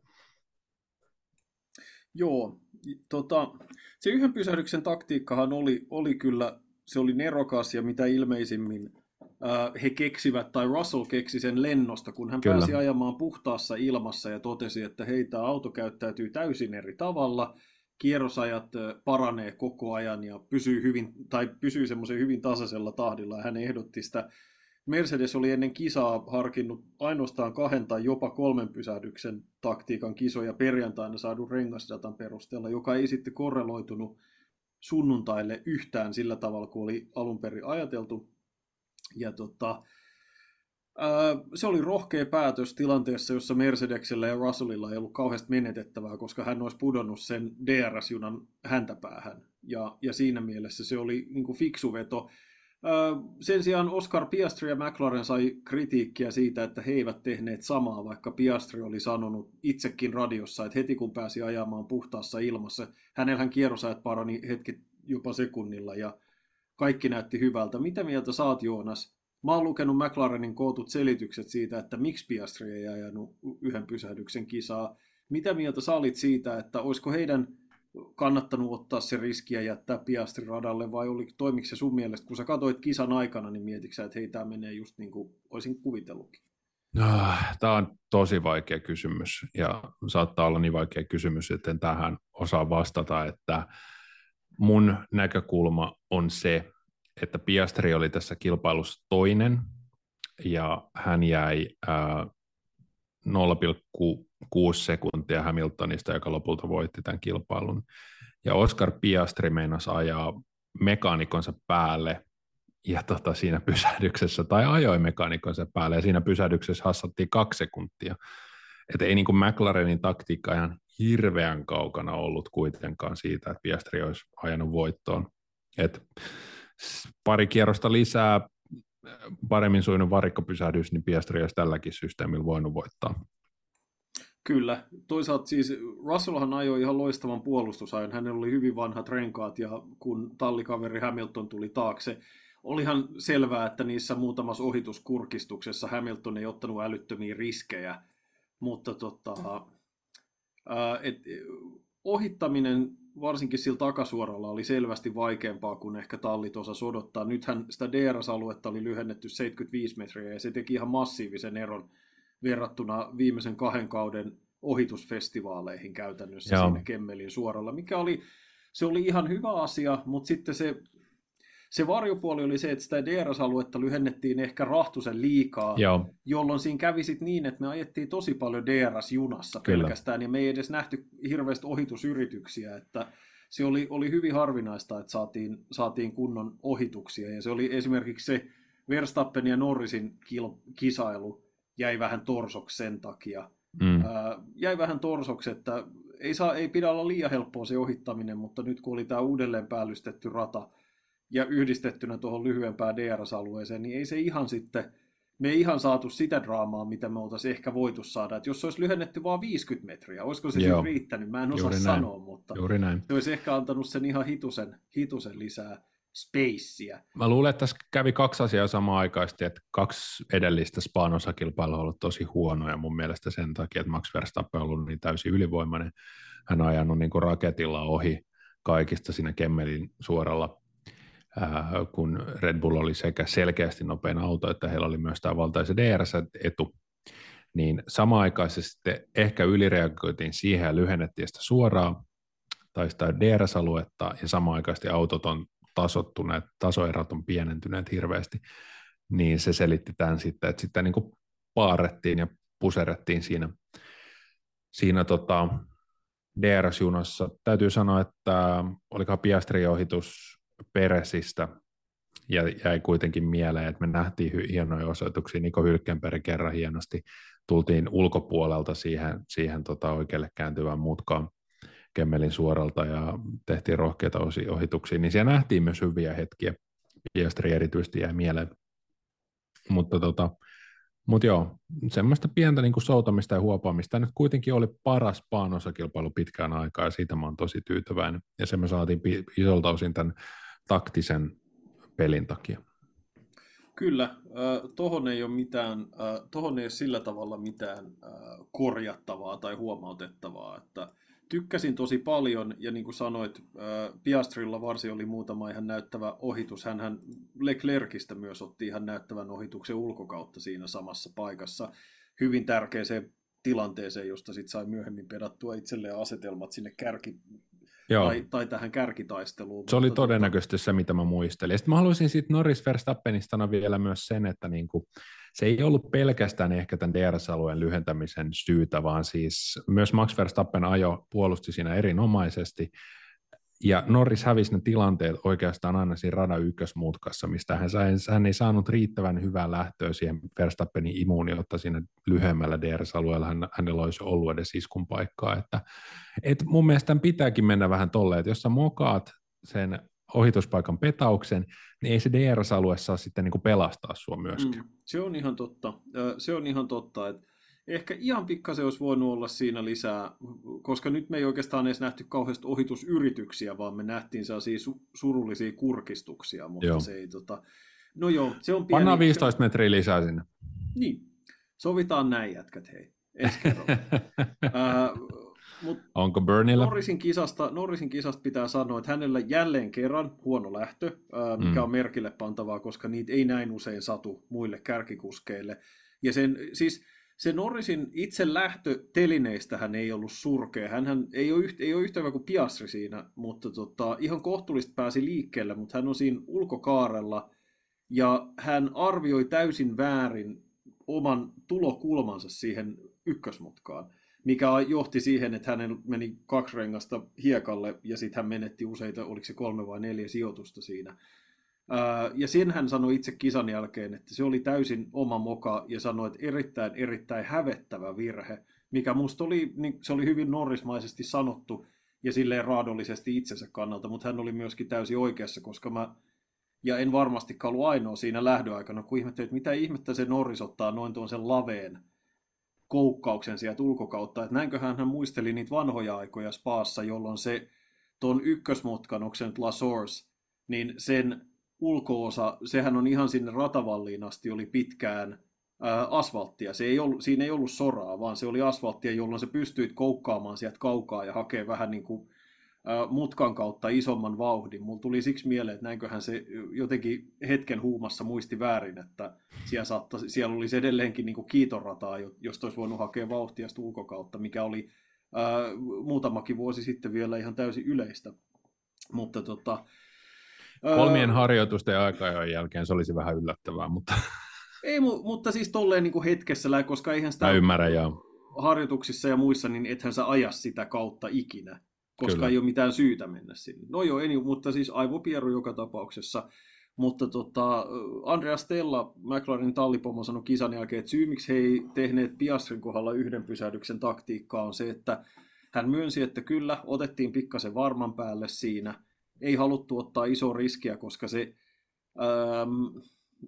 B: Joo, tota, se yhden pysähdyksen taktiikkahan oli, oli kyllä, se oli nerokas ja mitä ilmeisimmin he keksivät, tai Russell keksi sen lennosta, kun hän Kyllä. pääsi ajamaan puhtaassa ilmassa ja totesi, että hei, tämä auto käyttäytyy täysin eri tavalla, kierrosajat paranee koko ajan ja pysyy, hyvin, tai pysyy semmoisen hyvin tasaisella tahdilla, ja hän ehdotti sitä. Mercedes oli ennen kisaa harkinnut ainoastaan kahden tai jopa kolmen pysähdyksen taktiikan kisoja perjantaina saadun rengasdatan perusteella, joka ei sitten korreloitunut sunnuntaille yhtään sillä tavalla, kuin oli alun perin ajateltu. Ja tota, ää, se oli rohkea päätös tilanteessa, jossa Mercedesellä ja Russellilla ei ollut kauheasti menetettävää, koska hän olisi pudonnut sen D R S-junan häntäpäähän. Ja, ja siinä mielessä se oli niin kuin fiksu veto. Ää, sen sijaan Oscar Piastri ja McLaren sai kritiikkiä siitä, että he eivät tehneet samaa, vaikka Piastri oli sanonut itsekin radiossa, että heti kun pääsi ajamaan puhtaassa ilmassa, hänellähän kierrosajat parani hetki jopa sekunnilla ja kaikki näytti hyvältä. Mitä mieltä saat, Joonas? Mä oon lukenut McLarenin kootut selitykset siitä, että miksi Piastri ei ajanut yhden pysähdyksen kisaa. Mitä mieltä sä olit siitä, että olisiko heidän kannattanut ottaa se riski ja jättää Piastri radalle, vai oli, toimiko se sun mielestä, kun sä katsoit kisan aikana, niin mietitkö sä, että hei, tää menee just niin kuin olisin kuvitellutkin?
C: Tämä on tosi vaikea kysymys, ja saattaa olla niin vaikea kysymys, että en tähän osaa vastata, että mun näkökulma on se, että Piastri oli tässä kilpailussa toinen, ja hän jäi ää, nolla pilkku kuusi sekuntia Hamiltonista, joka lopulta voitti tämän kilpailun. Ja Oscar Piastri meinasi ajaa mekaanikonsa päälle, ja tota, siinä pysähdyksessä, tai ajoi mekaanikonsa päälle, ja siinä pysähdyksessä hassattiin kaksi sekuntia. Että ei niin kuin McLarenin taktiikka ihan hirveän kaukana ollut kuitenkaan siitä, että Piastri olisi ajanut voittoon. Et pari kierrosta lisää, paremmin sujunut varikkopysähdys, niin Piastri olisi tälläkin systeemillä voinut voittaa.
B: Kyllä. Toisaalta siis Russellhan ajoi ihan loistavan puolustusajon. Hänellä oli hyvin vanhat renkaat, ja kun tallikaveri Hamilton tuli taakse, olihan selvää, että niissä muutamassa ohituskurkistuksessa Hamilton ei ottanut älyttömiä riskejä. Mutta tota, ää, et, ohittaminen varsinkin sillä takasuoralla oli selvästi vaikeampaa kuin ehkä tallit osasi odottaa. Nythän sitä D R S-aluetta oli lyhennetty seitsemänkymmentäviisi metriä, ja se teki ihan massiivisen eron verrattuna viimeisen kahden kauden ohitusfestivaaleihin käytännössä
C: Joo.
B: siinä Kemmelin suoralla, mikä oli, se oli ihan hyvä asia, mutta sitten se, se varjopuoli oli se, että sitä D R S-aluetta lyhennettiin ehkä rahtusen liikaa,
C: Joo.
B: jolloin siinä kävi sit niin, että me ajettiin tosi paljon D R S-junassa
C: Kyllä.
B: pelkästään, ja me ei edes nähty hirveästi ohitusyrityksiä, että se oli, oli hyvin harvinaista, että saatiin, saatiin kunnon ohituksia, ja se oli esimerkiksi se Verstappen ja Norrisin kil- kisailu jäi vähän torsoksi sen takia.
C: Mm.
B: Ää, jäi vähän torsoksi, että ei, saa, ei pidä olla liian helppoa se ohittaminen, mutta nyt kun oli tämä uudelleen päällystetty rata ja yhdistettynä tuohon lyhyempään D R S-alueeseen, niin ei se ihan sitten, me ei ihan saatu sitä draamaa, mitä me oltaisiin ehkä voitu saada. Että jos se olisi lyhennetty vain viisikymmentä metriä, olisiko se sitten riittänyt? Mä en osaa
C: Juuri
B: sanoa,
C: näin.
B: mutta
C: Juuri näin.
B: se olisi ehkä antanut sen ihan hitusen, hitusen lisää spacea.
C: Mä luulen, että tässä kävi kaksi asiaa samaan aikaisesti, että kaksi edellistä Span osakilpailua on ollut tosi huonoja mun mielestä sen takia, että Max Verstappen on ollut niin täysin ylivoimainen. Hän on ajanut niin kuin raketilla ohi kaikista siinä Kemmelin suoralla, ää, kun Red Bull oli sekä selkeästi nopein auto, että heillä oli myös tämä valtaisa D R S-etu. Niin samanaikaisesti ehkä ylireagoitiin siihen ja lyhennettiin sitä suoraa tai sitä D R S-aluetta, ja samanaikaisesti autot on tasottuneet, tasoerot on pienentyneet hirveästi, niin se selitti tämän sitten, että sitten niin kuin paarrettiin ja puserettiin siinä, siinä tota D R S-junassa. Täytyy sanoa, että olikohan Piastrin ohitus Peresistä, ja jäi kuitenkin mieleen, että me nähtiin hienoja osoituksia, Niko Hülkenberg kerran hienosti, tultiin ulkopuolelta siihen, siihen tota oikealle kääntyvään mutkaan Kemmelin suoralta ja tehtiin rohkeita ohituksia, niin siellä nähtiin myös hyviä hetkiä. Piastri erityisesti jäi mieleen. Mutta tota, mut joo, semmoista pientä niin kuin soutamista ja huopaamista nyt kuitenkin oli paras Span-osakilpailu pitkään aikaa, ja siitä mä oon tosi tyytyväinen. Ja se me saatiin isolta osin tämän taktisen pelin takia.
B: Kyllä, tuohon ei ole mitään, tohon ei ole sillä tavalla mitään korjattavaa tai huomautettavaa, että tykkäsin tosi paljon, ja niin kuin sanoit, Piastrilla varsin oli muutama ihan näyttävä ohitus. Hänhän Leclercistä myös otti ihan näyttävän ohituksen ulkokautta siinä samassa paikassa. Hyvin tärkeäseen tilanteeseen, josta sitten sai myöhemmin pedattua itselleen asetelmat sinne kärki, tai, tai tähän kärkitaisteluun.
C: Se oli
B: mutta
C: todennäköisesti tota... se, mitä mä muistelin. Ja sitten mä haluaisin sitten Norris Verstappenista sanoa vielä myös sen, että niinku, se ei ollut pelkästään ehkä tämän D R S-alueen lyhentämisen syytä, vaan siis myös Max Verstappen ajo puolusti siinä erinomaisesti, ja Norris hävisi ne tilanteet oikeastaan aina siinä radan ykkösmutkassa, mistä hän, sai, hän ei saanut riittävän hyvää lähtöä siihen Verstappenin imuun, jotta siinä lyhyemmällä D R S-alueella hän, hänellä olisi ollut edes iskun paikkaa. Että, et mun mielestä tämän pitääkin mennä vähän tolleen, että jos sä mokaat sen ohituspaikan petauksen, niin ei se D R S-alue saa sitten niin kuin pelastaa sua myöskään. Mm,
B: se on ihan totta. Se on ihan totta, että ehkä ihan pikkasen olisi voinut olla siinä lisää, koska nyt me ei oikeastaan edes nähty kauheasti ohitusyrityksiä, vaan me nähtiin sellaisia su- surullisia kurkistuksia, mutta joo. Se ei tota... No joo, se on pieni...
C: Pannaan viisitoista metriä lisää sinne.
B: Niin, sovitaan näin jätkät, hei, ensi kerralla. äh, mut
C: Onko Burnilla?
B: Norrisin kisasta, Norrisin kisasta pitää sanoa, että hänellä jälleen kerran huono lähtö, äh, mikä mm. on merkille pantavaa, koska niitä ei näin usein satu muille kärkikuskeille. Ja sen, siis... Se Norrisin itse lähtö telineistähän ei ollut surkea. Hänhän ei ole yhtä, ei ole yhtä hyvä kuin Piastri siinä, mutta tota, ihan kohtuullisesti pääsi liikkeelle, mutta hän on siinä ulkokaarella ja hän arvioi täysin väärin oman tulokulmansa siihen ykkösmutkaan, mikä johti siihen, että hänen meni kaksi rengasta hiekalle ja sitten hän menetti useita, oliko se kolme vai neljä sijoitusta siinä. Ja sen hän sanoi itse kisan jälkeen, että se oli täysin oma moka ja sanoi, että erittäin, erittäin hävettävä virhe, mikä musta oli, niin se oli hyvin norrismaisesti sanottu ja silleen raadollisesti itsensä kannalta, mutta hän oli myöskin täysin oikeassa, koska mä, ja en varmastikaan ollut ainoa siinä lähdöaikana, kun ihmettelin, että mitä ihmettä se Norris ottaa noin tuon sen laveen koukkauksen sieltä ulkokautta, että näinköhän hän muisteli niitä vanhoja aikoja Spaassa, jolloin se tuon ykkösmutkan, onko se nyt La Source, niin sen ulko-osa, sehän on ihan sinne ratavalliin asti, oli pitkään ää, asfalttia. Se ei ollut, siinä ei ollut soraa, vaan se oli asfalttia, jolloin se pystyit koukkaamaan sieltä kaukaa ja hakee vähän niin kuin mutkan kautta isomman vauhdin. Mulla tuli siksi mieleen, että näinköhän se jotenkin hetken huumassa muisti väärin, että siellä, saatta, siellä olisi edelleenkin niin kuin kiitorataa, josta olisi voinut hakea vauhtia ulkokautta, mikä oli ää, muutamakin vuosi sitten vielä ihan täysin yleistä. Mutta tota,
C: Kolmien harjoitusten ja aikajojen jälkeen se olisi vähän yllättävää, mutta...
B: Ei, mutta siis tolleen niin kuin hetkessä, koska eihän sitä...
C: Mä ymmärrän, joo.
B: Harjoituksissa ja muissa, niin ethän sä aja sitä kautta ikinä, koska Kyllä. ei ole mitään syytä mennä sinne. No joo, ei, mutta siis aivopieru joka tapauksessa. Mutta tota, Andrea Stella, McLarenin tallipomo, sanoi kisan jälkeen, että syy miksi he ei tehneet Piastrin kohdalla yhden pysähdyksen taktiikkaa on se, että hän myönsi, että kyllä, otettiin pikkasen varman päälle siinä. Ei haluttu ottaa isoa riskiä, koska se, ähm,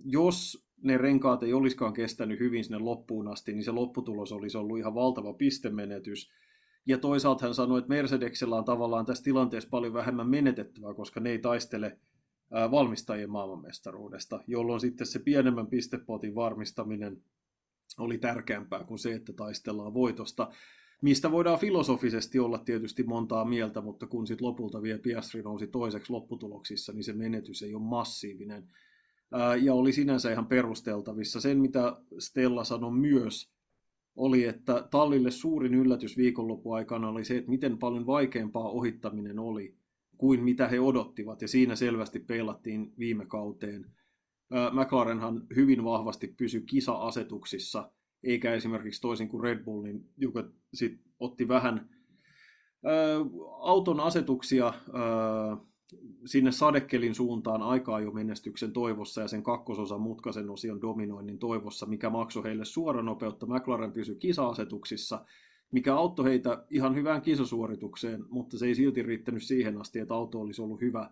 B: jos ne renkaat ei olisikaan kestänyt hyvin sinne loppuun asti, niin se lopputulos olisi ollut ihan valtava pistemenetys. Ja toisaalta hän sanoi, että Mercedesellä on tavallaan tässä tilanteessa paljon vähemmän menetettävää, koska ne ei taistele valmistajien maailmanmestaruudesta, jolloin sitten se pienemmän pistepotin varmistaminen oli tärkeämpää kuin se, että taistellaan voitosta, mistä voidaan filosofisesti olla tietysti montaa mieltä, mutta kun sitten lopulta vielä Piastri nousi toiseksi lopputuloksissa, niin se menetys ei ole massiivinen. Ja oli sinänsä ihan perusteltavissa. Sen, mitä Stella sanoi myös, oli, että tallille suurin yllätys viikonlopun aikana oli se, että miten paljon vaikeampaa ohittaminen oli kuin mitä he odottivat, ja siinä selvästi peilattiin viime kauteen. McLarenhan hyvin vahvasti pysyi kisa-asetuksissa, eikä esimerkiksi toisin kuin Red Bull, niin joka sit otti vähän ää, auton asetuksia ää, sinne sadekelin suuntaan aikaa jo menestyksen toivossa ja sen kakkososan mutkaisen osion dominoinnin toivossa, mikä maksoi heille suoranopeutta. McLaren pysyi kisa-asetuksissa, mikä auttoi heitä ihan hyvään kisasuoritukseen, mutta se ei silti riittänyt siihen asti, että auto olisi ollut hyvä,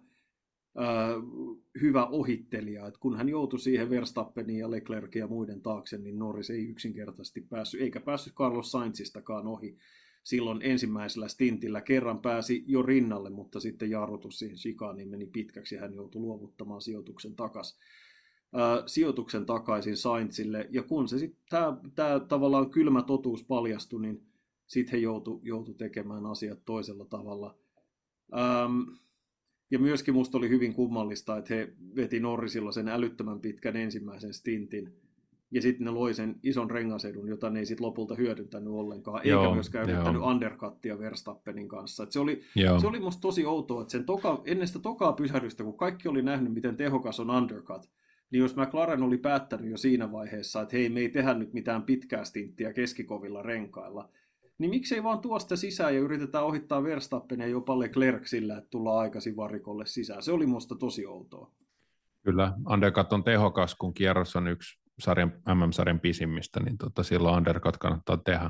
B: ää, hyvä ohittelija. Et kun hän joutui siihen Verstappenin ja Leclercin ja muiden taakse, niin Norris ei yksinkertaisesti päässyt, eikä päässyt Carlos Sainzistakaan ohi. Silloin ensimmäisellä stintillä kerran pääsi jo rinnalle, mutta sitten jarrutus siihen chicaniin meni pitkäksi ja hän joutui luovuttamaan sijoituksen takaisin. Äh, sijoituksen takaisin Sainzille, ja kun se sitten tämä tavallaan kylmä totuus paljastui, niin sitten he joutu, joutu tekemään asiat toisella tavalla. Ähm, ja myöskin musta oli hyvin kummallista, että he veti Norrisilla sen älyttömän pitkän ensimmäisen stintin, ja sitten ne loi sen ison rengasedun, jota ne ei sitten lopulta hyödyntänyt ollenkaan, eikä joo, myöskään yrittänyt undercuttia Verstappenin kanssa. Et se, oli, se oli musta tosi outoa, että sen toka, ennen sitä tokaa pysähdystä, kun kaikki oli nähnyt, miten tehokas on undercut, niin jos McLaren oli päättänyt jo siinä vaiheessa, että hei, me ei tehdä nyt mitään pitkää stinttiä keskikovilla renkailla, niin miksei vaan tuosta sisään ja yritetään ohittaa Verstappenia jopa Leclerc sillä, että tullaan aikaisin varikolle sisään. Se oli musta tosi outoa.
C: Kyllä, undercut on tehokas, kun kierros on yksi sarjan, M M-sarjan pisimmistä, niin tota, silloin undercut kannattaa tehdä.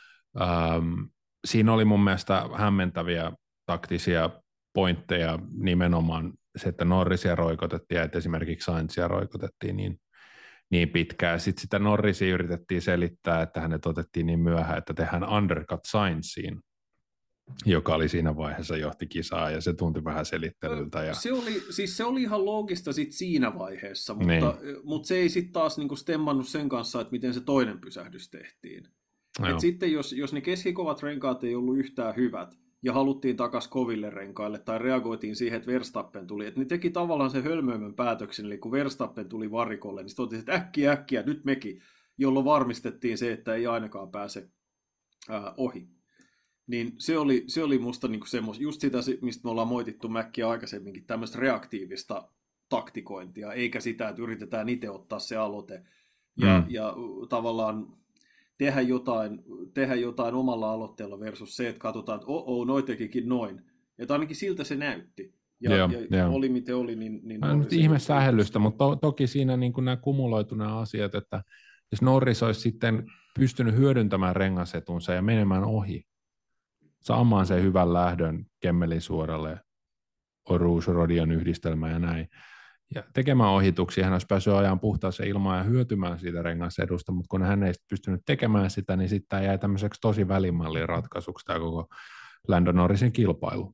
C: Ähm, siinä oli mun mielestä hämmentäviä taktisia pointteja, nimenomaan se, että Norrisia roikotettiin ja että esimerkiksi Sainzia roikotettiin niin, niin pitkään. Sitten sitä Norrisia yritettiin selittää, että hänet otettiin niin myöhään, että tehdään undercut Sainziin, joka oli siinä vaiheessa johti kisaa, ja se tuntui vähän selittelyltä. Ja...
B: Se, oli, siis se oli ihan loogista sit siinä vaiheessa, mutta, niin. mutta se ei sitten taas niinku stemmannut sen kanssa, että miten se toinen pysähdys tehtiin. Et sitten jos, jos ne keskikovat renkaat ei ollut yhtään hyvät, ja haluttiin takaisin koville renkaille, tai reagoitiin siihen, että Verstappen tuli, että ne teki tavallaan sen hölmöimän päätöksen, eli kun Verstappen tuli varikolle, niin sitten otettiin, että äkkiä, äkkiä, nyt mekin, jolloin varmistettiin se, että ei ainakaan pääse ää, ohi. Niin se oli, se oli musta niinku semmoista, just sitä, mistä me ollaan moitittu Mäkkiä aikaisemminkin, tämmöistä reaktiivista taktikointia, eikä sitä, että yritetään itse ottaa se aloite ja, mm. ja tavallaan tehdä jotain, tehdä jotain omalla aloitteella versus se, että katsotaan, että oh, oh noi tekikin noin. Että ainakin siltä se näytti. Ja,
C: joo,
B: ja
C: joo.
B: oli miten oli, niin... niin
C: nyt ihme sähellystä, mutta to, toki siinä niin nämä kumuloituneet asiat, että jos Norris olisi sitten pystynyt hyödyntämään rengasetunsa ja menemään ohi, saamaan sen hyvän lähdön Kemmelin suoralle, Rouge-Rodion yhdistelmä ja näin, ja tekemään ohituksia, hän olisi päässyt ajan puhtaaseen ilmaan ja hyötymään siitä rengasedusta, mutta kun hän ei pystynyt tekemään sitä, niin sitten tämä jäi tämmöiseksi tosi välimallin ratkaisuksi tämä koko Lando Norrisin kilpailu.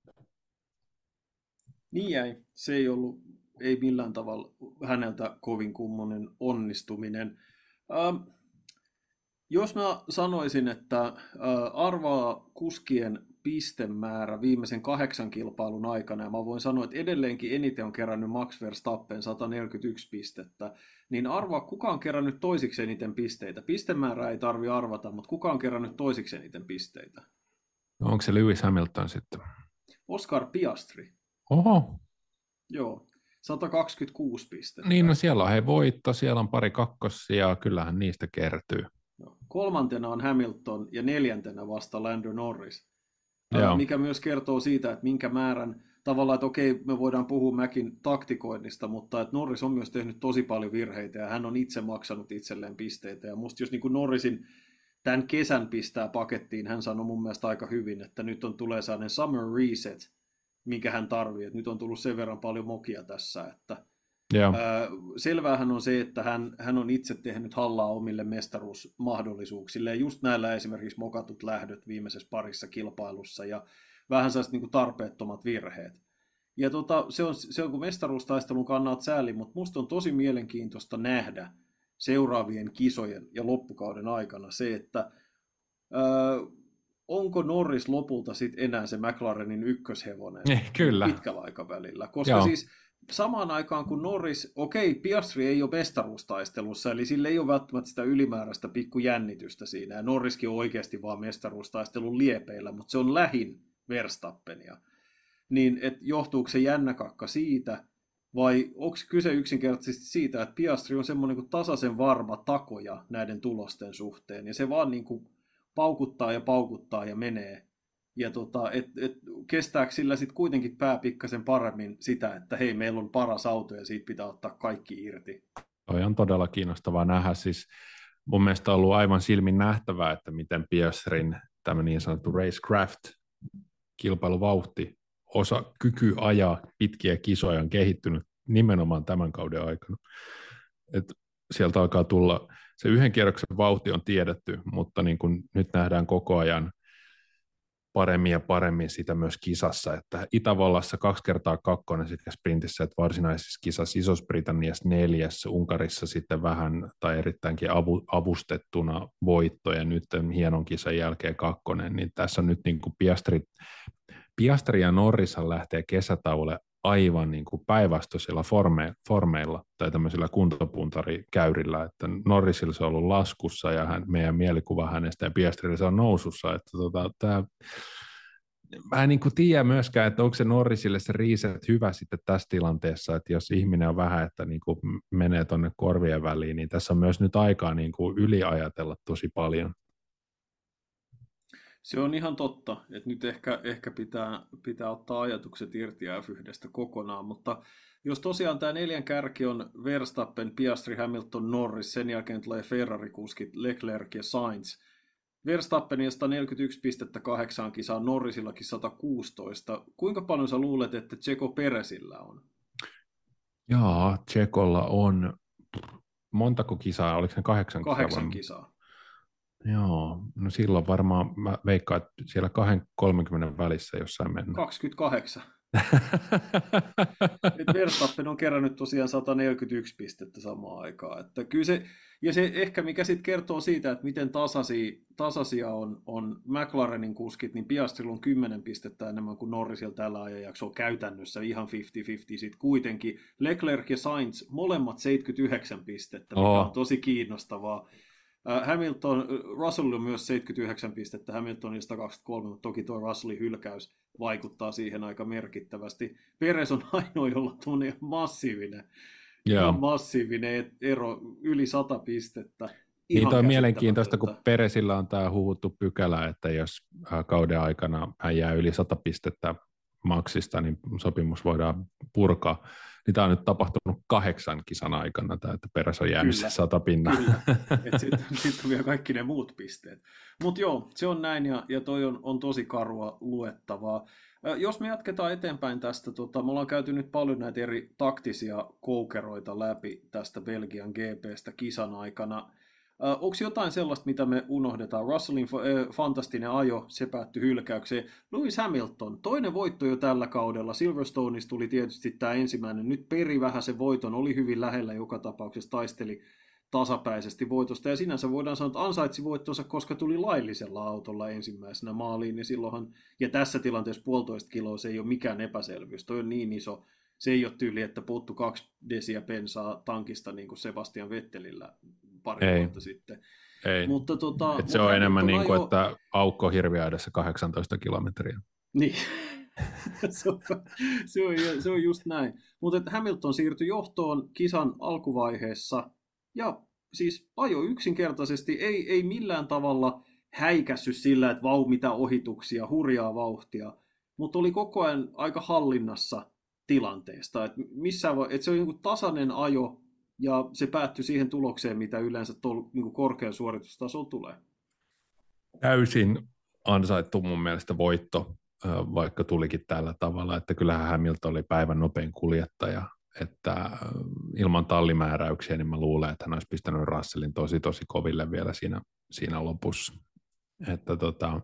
B: Niin jäi. Se ei ollut, ei millään tavalla häneltä kovin kummonen onnistuminen. Ähm, jos mä sanoisin, että äh, arvaa kuskien pistemäärä viimeisen kahdeksan kilpailun aikana, ja mä voin sanoa, että edelleenkin eniten on kerännyt Max Verstappen sata neljäkymmentäyksi pistettä, niin arvaa, kuka on kerännyt toisiksi eniten pisteitä. Pistemäärää ei tarvi arvata, mutta kuka on kerännyt toisiksi eniten pisteitä?
C: No, onko se Lewis Hamilton sitten?
B: Oscar Piastri.
C: Oho.
B: Joo, sata kaksikymmentäkuusi pistettä.
C: Niin, no siellä on hei voitto, siellä on pari kakkosia, kyllähän niistä kertyy.
B: No, kolmantena on Hamilton ja neljäntenä vasta Lando Norris.
C: Joo.
B: Mikä myös kertoo siitä, että minkä määrän, tavallaan, että okei, me voidaan puhua Mäkin taktikoinnista, mutta että Norris on myös tehnyt tosi paljon virheitä ja hän on itse maksanut itselleen pisteitä. Ja musta jos niin kuin Norrisin tämän kesän pistää pakettiin, hän sanoi mun mielestä aika hyvin, että nyt on tulee sellainen summer reset, minkä hän tarvii. Että nyt on tullut sen verran paljon mokia tässä, että
C: Joo.
B: ää, selväähän on se, että hän, hän on itse tehnyt hallaa omille mestaruusmahdollisuuksille. Ja just näillä esimerkiksi mokatut lähdöt viimeisessä parissa kilpailussa ja vähän sellaiset niin kuin tarpeettomat virheet. Ja tota, se, on, se on kun mestaruustaistelun kannalta sääli, mutta musta on tosi mielenkiintoista nähdä seuraavien kisojen ja loppukauden aikana se, että ää, onko Norris lopulta sitten enää se McLarenin ykköshevonen
C: Eh, kyllä.
B: pitkällä aikavälillä. Koska
C: Joo.
B: siis samaan aikaan kun Norris, okei, Piastri ei ole mestaruustaistelussa, eli sillä ei ole välttämättä sitä ylimääräistä pikkujännitystä siinä, ja Norriskin on oikeasti vaan mestaruustaistelun liepeillä, mutta se on lähin Verstappenia. Niin et johtuuko se jännäkakka siitä, vai onko kyse yksinkertaisesti siitä, että Piastri on semmoinen kuin tasaisen varma takoja näiden tulosten suhteen, ja se vaan niin kuin paukuttaa ja paukuttaa ja menee. Ja tota, et, et, kestääkö sillä sitten kuitenkin pää pikkasen paremmin sitä, että hei, meillä on paras auto ja siitä pitää ottaa kaikki irti.
C: Toi on todella kiinnostavaa nähdä. Siis mun mielestä on ollut aivan silmin nähtävää, että miten Piastrin tämä niin sanottu racecraft, kilpailuvauhti, osa kyky ajaa pitkiä kisoja on kehittynyt nimenomaan tämän kauden aikana. Et sieltä alkaa tulla, se yhden kierroksen vauhti on tiedetty, mutta niin kun nyt nähdään koko ajan paremmin ja paremmin sitä myös kisassa, että Itävallassa kaksi kertaa kakkonen sekä sprintissä että varsinaisessa kisassa, Iso-Britanniassa neljäs, Unkarissa sitten vähän tai erittäinkin avu, avustettuna voitto ja nyt hienon kisan jälkeen kakkonen, niin tässä on nyt niin kuin Piastri, Piastri ja Norrishan lähtee kesätauolle aivan niin kuin päinvastoisilla forme, formeilla tai tämmöisillä kuntopuntarikäyrillä, että Norrisilla se on ollut laskussa ja hän, meidän mielikuva hänestä ja Piastrilla se on nousussa, että tota, tämä mä en niin kuin tiedä myöskään, että onko se Norrisille se reset hyvä sitten tässä tilanteessa, että jos ihminen on vähän, että niin kuin menee tuonne korvien väliin, niin tässä on myös nyt aikaa niin kuin yliajatella tosi paljon.
B: Se on ihan totta, että nyt ehkä, ehkä pitää, pitää ottaa ajatukset irti F yhdestä kokonaan, mutta jos tosiaan tämä neljän kärki on Verstappen, Piastri, Hamilton, Norris, sen jälkeen tulee Ferrari-kuskit Leclerc ja Sainz. Verstappen sata neljäkymmentäyksi pistettä kahdeksaan kisaan, Norrisillakin sata kuusitoista. Kuinka paljon sä luulet, että Checo Perezillä on?
C: Jaa, Checolla on montako kisaa, oliko se kahdeksan kisaa?
B: Kahdeksan kisaa.
C: Joo, no silloin varmaan mä veikkaan, että siellä kaksikymmentä kolmekymmentä välissä jossain mennään.
B: kaksikymmentäkahdeksan. Nyt Verstappen on kerännyt tosiaan sata neljäkymmentäyksi pistettä samaan aikaan. Että kyllä se, ja se ehkä mikä sitten kertoo siitä, että miten tasaisia, tasaisia on, on McLarenin kuskit, niin Piastrilla on kymmenen pistettä enemmän kuin Norrisilla tällä ajanjaksolla käytännössä ihan viisikymmentä viisikymmentä sitten kuitenkin. Leclerc ja Sainz molemmat seitsemänkymmentäyhdeksän pistettä, mikä
C: oh.
B: on tosi kiinnostavaa. Hamilton, Russell on myös seitsemänkymmentäyhdeksän pistettä, Hamiltonista sata kaksikymmentäkolme, mutta toki tuo Russellin hylkäys vaikuttaa siihen aika merkittävästi. Perez on ainoa, jolla on massiivinen,
C: yeah.
B: massiivinen ero, yli sata pistettä.
C: Niin on mielenkiintoista, kun Perezillä on tämä huhuttu pykälä, että jos kauden aikana hän jää yli sata pistettä maksista, niin sopimus voidaan purkaa. Niin tämä on nyt tapahtunut kahdeksan kisan aikana, tämä, että Perez on jäänyt se sata pinnaa.
B: Kyllä, sitten sit on vielä kaikki ne muut pisteet. Mutta joo, se on näin ja, ja toi on, on tosi karua luettavaa. Jos me jatketaan eteenpäin tästä, tota, me ollaan käyty nyt paljon näitä eri taktisia koukeroita läpi tästä Belgian G P:stä kisan aikana. Uh, onko jotain sellaista, mitä me unohdetaan? Russellin äh, fantastinen ajo, se päättyi hylkäykseen. Lewis Hamilton, toinen voitto jo tällä kaudella. Silverstoneissa tuli tietysti tämä ensimmäinen. Nyt peri vähän se voiton, oli hyvin lähellä joka tapauksessa, taisteli, tasapäisesti voitosta, ja sinänsä voidaan sanoa, että ansaitsi voittonsa, koska tuli laillisella autolla ensimmäisenä maaliin, niin silloinhan, ja tässä tilanteessa puolitoista kiloa, se ei ole mikään epäselvyys, toi on niin iso, se ei ole tyyli, että puuttu kaksi desiä bensaa tankista, niin kuin Sebastian Vettelillä pari
C: ei.
B: vuotta sitten.
C: Ei.
B: Mutta tota,
C: Et se on enemmän niin kuin, jo... että aukko hirviäydessä kahdeksantoista kilometriä.
B: Niin, se, on, se, on, se on just näin. Mutta Hamilton siirtyi johtoon kisan alkuvaiheessa ja siis ajo yksinkertaisesti ei, ei millään tavalla häikässy sillä, että vau mitä ohituksia, hurjaa vauhtia, mutta oli koko ajan aika hallinnassa tilanteesta. Et missään, et se oli niin tasainen ajo ja se päättyi siihen tulokseen, mitä yleensä tol, niin korkean suoritustasolla tulee.
C: Täysin ansaittu mun mielestä voitto, vaikka tulikin tällä tavalla, että kyllähän Hamilton oli päivän nopein kuljettaja, että ilman tallimääräyksiä, niin mä luulen, että hän olisi pistänyt Russellin tosi tosi koville vielä siinä, siinä lopussa. Että tota,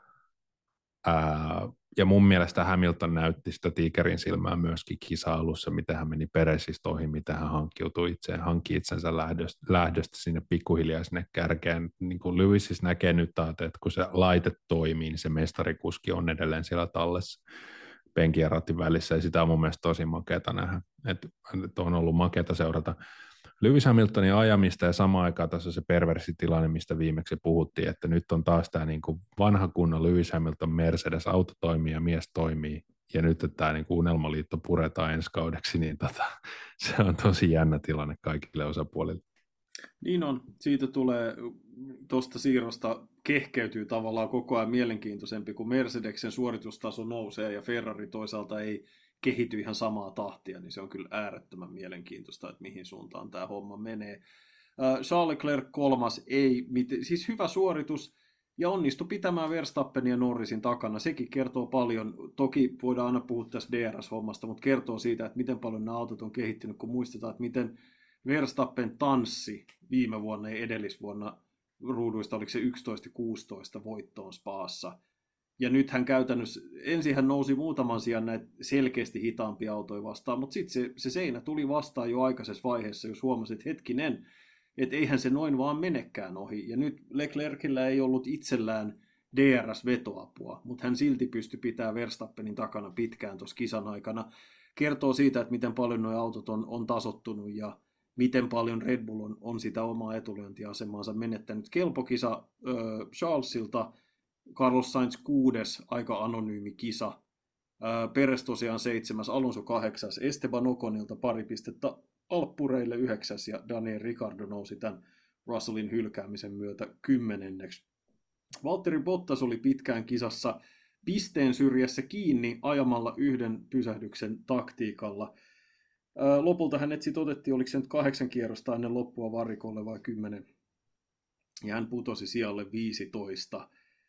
C: ää, ja mun mielestä Hamilton näytti sitä tiikerin silmää myöskin kisa-alussa, miten hän meni Peresistä ohi, miten hän hankkiutui itseen, hankki itsensä lähdöstä, lähdöstä sinne pikkuhiljaa sinne kärkeen. Niin kuin Lewis siis näkee nyt taas, että kun se laite toimii, niin se mestarikuski on edelleen siellä tallessa penkin ja ratin välissä, ja sitä on mun mielestä tosi makeata nähdä, että, että on ollut makeata seurata Lewis Hamiltonin ajamista, ja samaan aikaan tässä on se perversi tilanne, mistä viimeksi puhuttiin, että nyt on taas tämä niin kuin vanha kunnon Lewis Hamilton Mercedes, auto toimii ja mies toimii, ja nyt että tämä niin kuin unelmaliitto puretaan ensi kaudeksi, niin tota, se on tosi jännä tilanne kaikille osapuolille.
B: Niin on, siitä tulee, tuosta siirrosta kehkeytyy tavallaan koko ajan mielenkiintoisempi, kun Mercedeksen suoritustaso nousee ja Ferrari toisaalta ei kehity ihan samaa tahtia, niin se on kyllä äärettömän mielenkiintoista, että mihin suuntaan tämä homma menee. Charles Leclerc kolmas, ei, siis hyvä suoritus ja onnistui pitämään Verstappenin ja Norrisin takana. Sekin kertoo paljon, toki voidaan aina puhua tässä D R S-hommasta, mutta kertoo siitä, että miten paljon nämä autot on kehittynyt, kun muistetaan, että miten Verstappen tanssi viime vuonna ja edellisvuonna ruuduista, oliko se yksitoista kuusitoista voittoon Spaassa. Ja nyt hän käytännössä, ensin hän nousi muutaman sijaan näitä selkeästi hitaampia autoja vastaan, mutta sitten se, se seinä tuli vastaan jo aikaisessa vaiheessa, jos huomasit, että hetkinen, että eihän se noin vaan menekään ohi. Ja nyt Leclercillä ei ollut itsellään D R S-vetoapua, mutta hän silti pystyi pitämään Verstappenin takana pitkään tuossa kisan aikana. Kertoo siitä, että miten paljon nuo autot on, on tasottunut ja miten paljon Red Bull on, on sitä omaa etulyöntiasemaansa menettänyt. Kelpokisa äh, Charlesilta, Carlos Sainz kuudes, aika anonyymi kisa. Äh, Peres tosiaan seitsemäs, Alonso kahdeksas, Esteban Oconilta pari pistettä Alppureille yhdeksäs ja Daniel Ricciardo nousi tämän Russellin hylkäämisen myötä kymmenenneksi. Valtteri Bottas oli pitkään kisassa pisteen syrjässä kiinni ajamalla yhden pysähdyksen taktiikalla. Lopulta hänet sitten otettiin, oliko se nyt kahdeksan kierrosta ennen loppua varikolle vai kymmenen. Ja hän putosi sijalle viisitoista.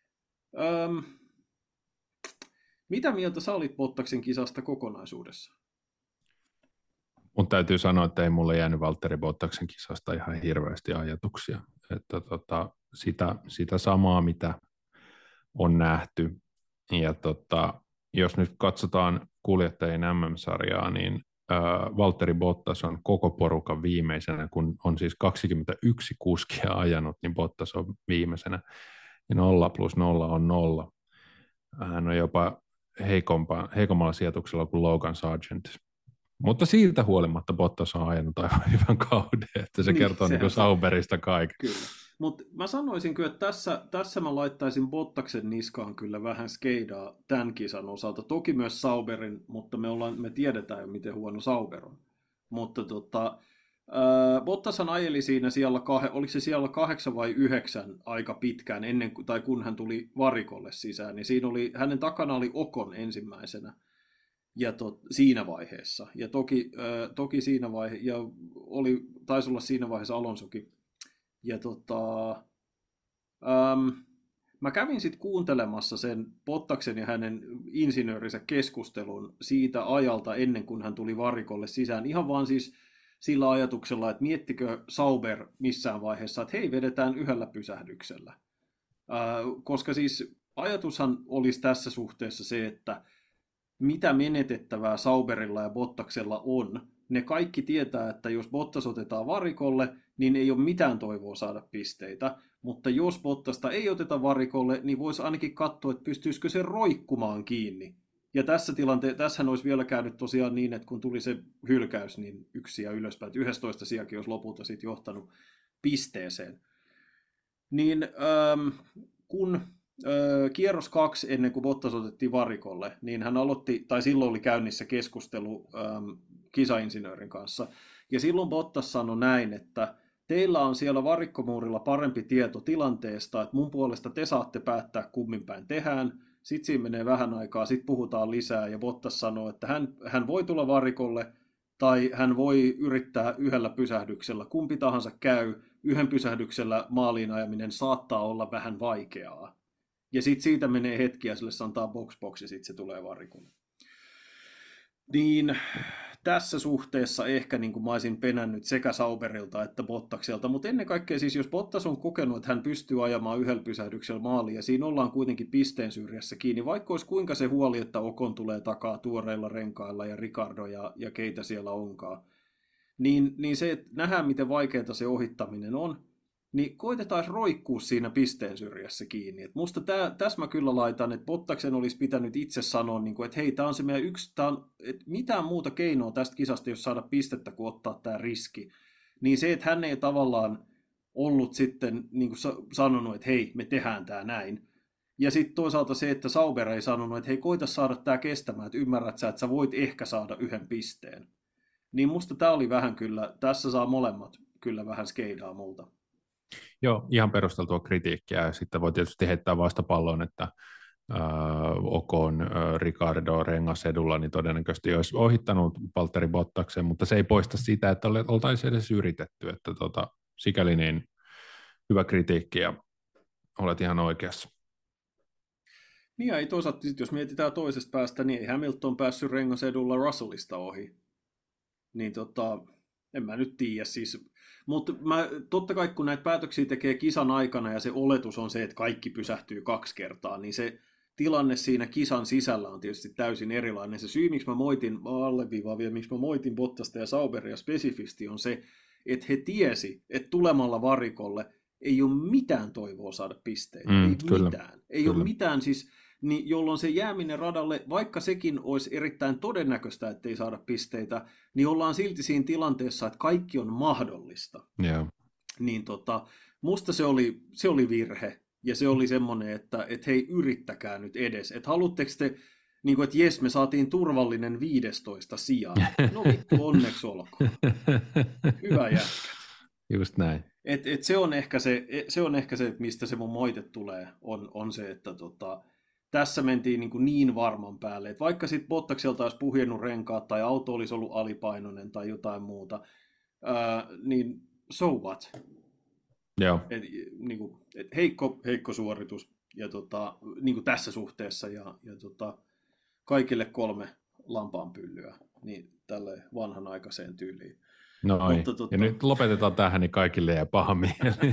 B: Öm, mitä mieltä sä olit Bottaksen kisasta kokonaisuudessa?
C: Mun täytyy sanoa, että ei mulle jäänyt Valtteri Bottaksen kisasta ihan hirveästi ajatuksia. Että tota, sitä, sitä samaa, mitä on nähty. Ja tota, jos nyt katsotaan kuljettajien M M-sarjaa, niin Valtteri Bottas on koko porukan viimeisenä, kun on siis kaksikymmentäyksi kuskia ajanut, niin Bottas on viimeisenä. Ja nolla plus nolla on nolla. Hän on jopa heikompa, heikommalla sijoituksella kuin Logan Sargent. Mutta siitä huolimatta Bottas on ajanut aivan hyvän kauden, että se niin, kertoo niin Sauberista kaiken.
B: Kyllä. Mutta mä sanoisin kyllä, että tässä, tässä mä laittaisin Bottaksen niskaan kyllä vähän skeidaa tämän kisan osalta. Toki myös Sauberin, mutta me, ollaan, me tiedetään jo, miten huono Sauber on. Mutta tota, äh, Bottashan ajeli siinä siellä, kah- oliko se siellä kahdeksan vai yhdeksän aika pitkään, ennen kuin, tai kun hän tuli varikolle sisään, niin siinä oli, hänen takana oli Ocon ensimmäisenä. Ja tot, siinä vaiheessa. Ja toki, äh, toki siinä vaiheessa, ja oli, taisi olla siinä vaiheessa Alonsokin. Ja tota, ähm, mä kävin sitten kuuntelemassa sen Bottaksen ja hänen insinöörinsä keskustelun siitä ajalta ennen kuin hän tuli varikolle sisään. Ihan vaan siis sillä ajatuksella, että miettikö Sauber missään vaiheessa, että hei, vedetään yhdellä pysähdyksellä. Äh, koska siis ajatushan olisi tässä suhteessa se, että mitä menetettävää Sauberilla ja Bottaksella on, ne kaikki tietää, että jos Bottas otetaan varikolle, niin ei ole mitään toivoa saada pisteitä, mutta jos Bottasta ei oteta varikolle, niin voisi ainakin katsoa, että pystyisikö se roikkumaan kiinni. Ja tässä tilanteessa, tässähän olisi vielä käynyt tosiaan niin, että kun tuli se hylkäys, niin yksi sija ylöspäin, että yhdestoista sijakin olisi lopulta sitten johtanut pisteeseen. Niin ähm, kun äh, kierros kaksi ennen kuin Bottas otettiin varikolle, niin hän aloitti, tai silloin oli käynnissä keskustelu ähm, kisainsinöörin kanssa, ja silloin Bottas sanoi näin, että teillä on siellä varikkomuurilla parempi tieto tilanteesta, että mun puolesta te saatte päättää kummin päin tehdään, sitten siinä menee vähän aikaa, sitten puhutaan lisää, ja Bottas sanoo, että hän, hän voi tulla varikolle, tai hän voi yrittää yhdellä pysähdyksellä, kumpi tahansa käy, yhden pysähdyksellä maaliin ajaminen saattaa olla vähän vaikeaa. Ja sitten siitä menee hetki, ja sille antaa box-box, ja sitten se tulee varikolle. Niin tässä suhteessa ehkä niin kuin mä olisin penännyt sekä Sauberilta että Bottakselta, mutta ennen kaikkea siis jos Bottas on kokenut, että hän pystyy ajamaan yhdellä pysähdyksellä maaliin, ja siinä ollaan kuitenkin pisteen syrjässä kiinni, vaikka olisi kuinka se huoli, että Ocon tulee takaa tuoreilla renkailla ja Ricardo ja, ja keitä siellä onkaan, niin, niin se, että nähdään miten vaikeaa se ohittaminen on, niin koitetaan roikkua siinä pisteen syrjässä kiinni. Et musta tää, tässä mä kyllä laitan, että Bottaksen olisi pitänyt itse sanoa, niin kuin, että hei, tämä on se meidän yksi, tää on, että mitään muuta keinoa tästä kisasta, jos saada pistettä, kuin ottaa tämä riski. Niin se, että hän ei tavallaan ollut sitten niin kuin sanonut, että hei, me tehdään tämä näin. Ja sitten toisaalta se, että Sauber ei sanonut, että hei, koita saada tämä kestämään, että ymmärrät sä, että sä voit ehkä saada yhden pisteen. Niin musta tämä oli vähän kyllä, tässä saa molemmat kyllä vähän skeidaa multa.
C: Joo, ihan perusteltua kritiikkiä, ja sitten voi tietysti heittää vastapallon, että äh, Ocon, äh, Ricardo, rengasedulla, niin todennäköisesti olisi ohittanut Valtteri Bottaksen, mutta se ei poista sitä, että oltaisiin edes yritetty, että tota, sikäli niin hyvä kritiikki, ja olet ihan oikeassa.
B: Niin ja ei toisaalta, jos mietitään toisesta päästä, niin ei Hamilton päässyt rengasedulla Russellista ohi. Niin tota, en mä nyt tiedä siis. Mutta totta kai kun näitä päätöksiä tekee kisan aikana ja se oletus on se, että kaikki pysähtyy kaksi kertaa, niin se tilanne siinä kisan sisällä on tietysti täysin erilainen. Se syy, miksi mä moitin, mä alleviivaan vielä, miksi mä moitin Bottasta ja Sauberia spesifisti, on se, että he tiesi, että tulemalla varikolle ei ole mitään toivoa saada pisteitä.
C: Mm,
B: ei
C: kyllä,
B: mitään. Ei
C: kyllä.
B: ole mitään siis, niin jolloin se jääminen radalle, vaikka sekin olisi erittäin todennäköistä, ettei saada pisteitä, niin ollaan silti siinä tilanteessa, että kaikki on mahdollista.
C: Yeah.
B: Niin tota, musta se oli, se oli virhe, ja se oli semmoinen, että et hei, yrittäkää nyt edes. Että haluatteko te, niin kuin, että jes, me saatiin turvallinen viidestoista sijaan. No vittu, onneksi olkoon. Hyvä jätkä.
C: Just näin.
B: Et, et se, on ehkä se, se on ehkä se, mistä se mun moite tulee, on, on se, että tota, tässä mentiin niin, niin varman päälle, että vaikka sitten Bottakselta olisi puhjennut renkaat tai auto olisi ollut alipainoinen tai jotain muuta, ää, niin so what?
C: Joo.
B: Et, niin kuin, et heikko, heikko suoritus ja tota, niin kuin tässä suhteessa ja, ja tota, kaikille kolme lampaanpyllyä niin tälle vanhanaikaiseen tyyliin.
C: No
B: Mutta, tota...
C: ja nyt lopetetaan tähän, niin kaikille jää paha mieli.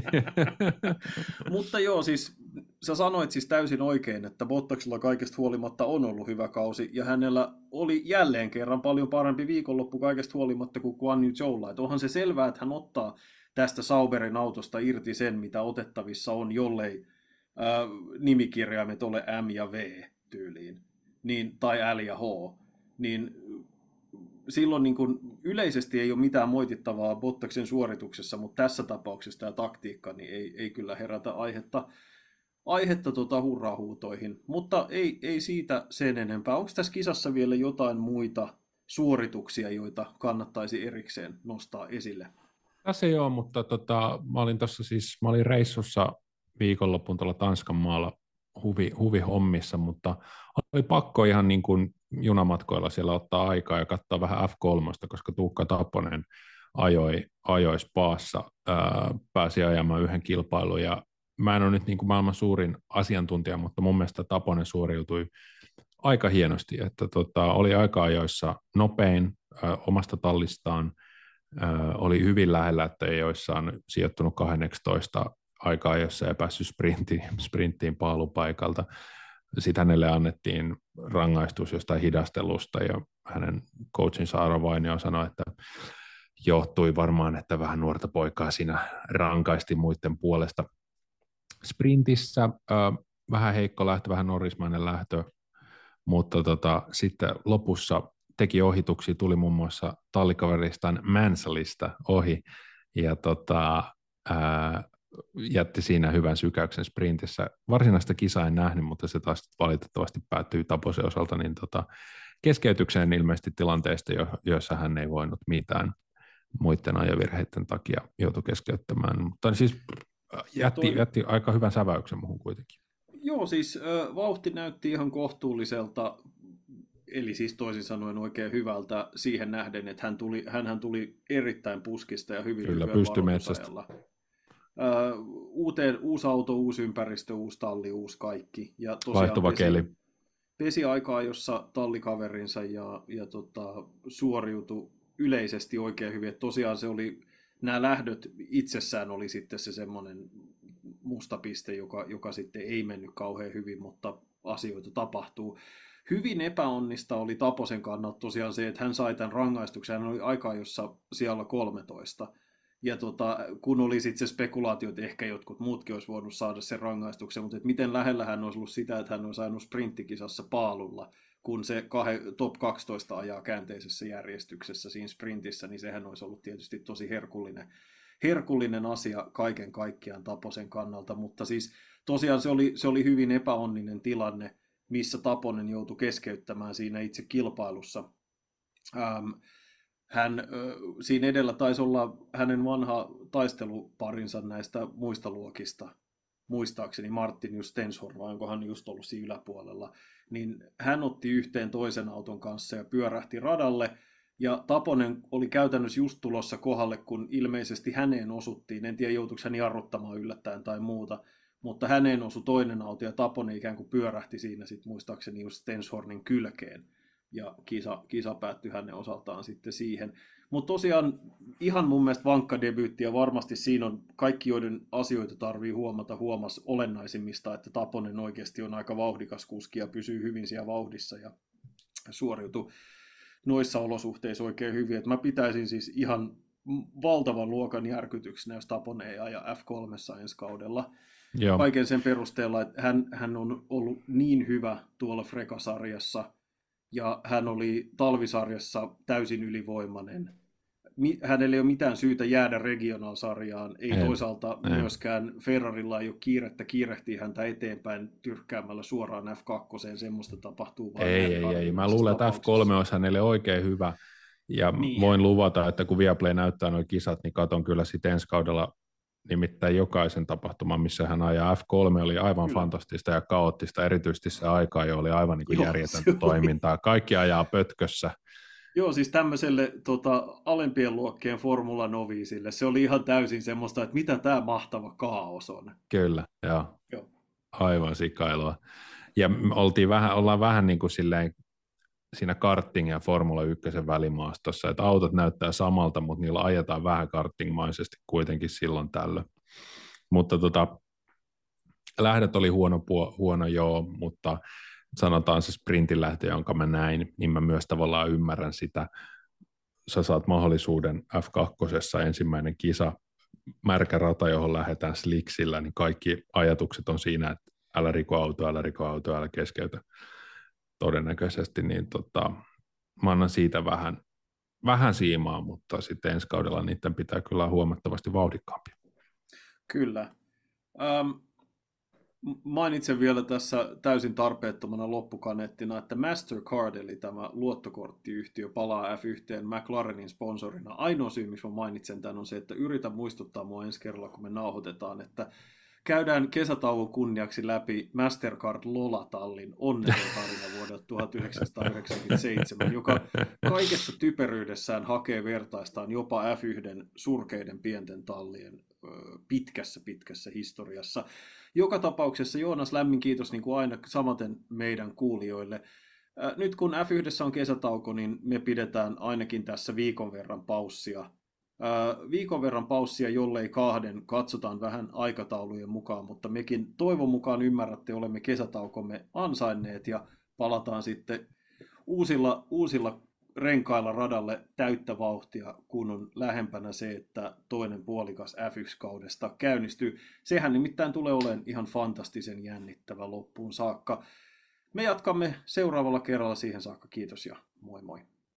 B: Mutta joo, siis sä sanoit siis täysin oikein, että Bottaksella kaikesta huolimatta on ollut hyvä kausi, ja hänellä oli jälleen kerran paljon parempi viikonloppu kaikesta huolimatta kuin Guan Yu Zhoulla. Että onhan se selvää, että hän ottaa tästä Sauberin autosta irti sen, mitä otettavissa on, jollei ää, nimikirjaimet ole M ja V tyyliin, niin, tai L ja H, niin silloin niin kuin yleisesti ei ole mitään moitittavaa Bottaksen suorituksessa, mutta tässä tapauksessa tämä taktiikka niin ei, ei kyllä herätä aihetta, aihetta tota hurrahuutoihin. Mutta ei, ei siitä sen enempää. Onko tässä kisassa vielä jotain muita suorituksia, joita kannattaisi erikseen nostaa esille?
C: Tässä ei ole, mutta tota, mä olin tuossa siis, mä olin reissussa viikonloppuun tuolla Tanskan maalla huvi, huvihommissa, mutta oli pakko ihan niin kuin junamatkoilla siellä ottaa aikaa ja katsoa vähän F kolme, koska Tuukka Tapponen ajoi, ajoi Spaassa, ää, pääsi ajamaan yhden kilpailun, ja mä en ole nyt niin kuin maailman suurin asiantuntija, mutta mun mielestä Tapponen suoriutui aika hienosti, että tota, oli aika ajoissa nopein ää, omasta tallistaan, ää, oli hyvin lähellä, että ei joissaan sijoittunut kahdeksantoista aikaa, jossa ei päässyt sprinttiin, sprinttiin paalupaikalta. Sitten hänelle annettiin rangaistus jostain hidastelusta, ja hänen coachinsa Aaro Vainio sanoi, että johtui varmaan, että vähän nuorta poikaa siinä rankaisti muiden puolesta. Sprintissä äh, vähän heikko lähtö, vähän norrismainen lähtö, mutta tota, sitten lopussa teki ohituksia, tuli muun muassa tallikaveristaan Manselista ohi, ja tota, ää, jätti siinä hyvän sykäyksen sprintissä. Varsinaista kisaa en nähnyt, mutta se taas valitettavasti päättyi Taposen osalta niin tota, keskeytykseen ilmeisesti tilanteesta, jo, joissa hän ei voinut mitään muiden ajovirheiden takia joutui keskeyttämään, mutta siis jätti, jätti aika hyvän säväyksen muuhun kuitenkin.
B: Joo, siis äh, vauhti näytti ihan kohtuulliselta, eli siis toisin sanoen oikein hyvältä siihen nähden, että hän tuli, hänhän tuli erittäin puskista ja hyvin
C: Kyllä,
B: lyhyellä
C: pystyi metsästä.
B: Äh, uuteen, uusi auto, uusi ympäristö, uusi talli, uusi kaikki. Ja
C: vaihtuva
B: pesi,
C: keli.
B: Pesi aikaa, jossa tallikaverinsa ja, ja tota, suoriutui yleisesti oikein hyvin. Et tosiaan se oli, nämä lähdöt itsessään oli sitten se semmoinen musta piste, joka, joka sitten ei mennyt kauhean hyvin, mutta asioita tapahtuu. Hyvin epäonnista oli Taposen kannalta tosiaan se, että hän sai tämän rangaistuksen. Hän oli aikaa, jossa siellä kolmetoista. Ja tota, kun oli sitten se spekulaatio, että ehkä jotkut muutkin olisi voinut saada sen rangaistuksen, mutta että miten lähellä hän olisi ollut sitä, että hän olisi saanut sprinttikisassa paalulla, kun se kahe, top kaksitoista ajaa käänteisessä järjestyksessä siinä sprintissä, niin sehän olisi ollut tietysti tosi herkullinen, herkullinen asia kaiken kaikkiaan Taposen kannalta, mutta siis tosiaan se oli, se oli hyvin epäonninen tilanne, missä Taponen joutui keskeyttämään siinä itse kilpailussa. Ähm, hän, siinä edellä taisi olla hänen vanha taisteluparinsa näistä muista luokista, muistaakseni Martin just Stenshorn, vai onko hän just ollut siinä yläpuolella, niin hän otti yhteen toisen auton kanssa ja pyörähti radalle, ja Taponen oli käytännössä just tulossa kohdalle, kun ilmeisesti häneen osuttiin, en tiedä joutuiko hän jarruttamaan yllättäen tai muuta, mutta häneen osui toinen auto, ja Taponen ikään kuin pyörähti siinä sitten muistaakseni just Stenshornin kylkeen. Ja kisa, kisa päättyi hänen osaltaan sitten siihen. Mutta tosiaan ihan mun mielestä vankka debyytti, ja varmasti siinä on kaikki, joiden asioita tarvii huomata, huomas olennaisimmista, että Taponen oikeasti on aika vauhdikas kuski ja pysyy hyvin siellä vauhdissa ja suoriutui noissa olosuhteissa oikein hyvin. Et mä pitäisin siis ihan valtavan luokan järkytyksenä, jos Taponen ei aja F kolme ensi kaudella. Joo. Kaiken sen perusteella, että hän, hän on ollut niin hyvä tuolla Freka-sarjassa, ja hän oli talvisarjassa täysin ylivoimainen. Hänellä ei ole mitään syytä jäädä regional-sarjaan. Ei, ei toisaalta ei. Myöskään Ferrarilla ei ole kiirettä kiirehtiä häntä eteenpäin tyrkkäämällä suoraan F kaksi. Semmoista tapahtuu vain.
C: Ei, ei, ei. Mä luulen, että F kolme olisi hänelle oikein hyvä. Ja niin. Voin luvata, että kun Viaplay näyttää nuo kisat, niin katon kyllä sitten ensi kaudella nimittäin jokaisen tapahtuman, missä hän ajaa. F kolme oli aivan Kyllä. fantastista ja kaoottista, erityisesti se aika jo oli aivan niin kuin Joo, järjetöntä toimintaa. Kaikki ajaa pötkössä.
B: Joo, siis tämmöiselle tota, alempien luokkien Formula Noviisille se oli ihan täysin semmoista, että mitä tämä mahtava kaos on.
C: Kyllä, joo. Joo. Aivan sikailua. Ja oltiin vähän, ollaan vähän niin kuin silleen siinä karting ja Formula yksi välimaastossa, että autot näyttää samalta, mutta niillä ajetaan vähän kartingmaisesti kuitenkin silloin tällöin. Mutta tota, lähdöt oli huono, puo- huono joo, mutta sanotaan se sprintin lähtö, jonka mä näin, niin mä myös tavallaan ymmärrän sitä. Sä saat mahdollisuuden F kaksi ensimmäinen kisa, märkä rata, johon lähdetään slicksillä, niin kaikki ajatukset on siinä, että älä riko auto, älä riko auto, älä keskeytä. Todennäköisesti, niin tota, mä annan siitä vähän, vähän siimaa, mutta sitten ensi kaudella niiden pitää kyllä huomattavasti vauhdikkaampia.
B: Kyllä. Ähm, mainitsen vielä tässä täysin tarpeettomana loppukaneettina, että Mastercard, eli tämä luottokorttiyhtiö, palaa F yksi McLarenin sponsorina. Ainoa syy, miksi mä mainitsen tämän, on se, että yritän muistuttaa mua ensi kerralla, kun me nauhoitetaan, että käydään kesätauon kunniaksi läpi Mastercard Lola-tallin onneton tarina vuodelta tuhatyhdeksänsataayhdeksänkymmentäseitsemän, joka kaikessa typeryydessään hakee vertaistaan jopa F yksi surkeiden pienten tallien pitkässä pitkässä historiassa. Joka tapauksessa Joonas, lämmin kiitos niin kuin aina samaten meidän kuulijoille. Nyt kun F yksi on kesätauko, niin me pidetään ainakin tässä viikon verran paussia. Viikon verran paussia, jollei kahden, katsotaan vähän aikataulujen mukaan, mutta mekin toivon mukaan ymmärrätte, olemme kesätaukomme ansainneet ja palataan sitten uusilla, uusilla renkailla radalle täyttä vauhtia, kun on lähempänä se, että toinen puolikas F yksi-kaudesta käynnistyy. Sehän nimittäin tulee olemaan ihan fantastisen jännittävä loppuun saakka. Me jatkamme seuraavalla kerralla siihen saakka. Kiitos ja moi moi.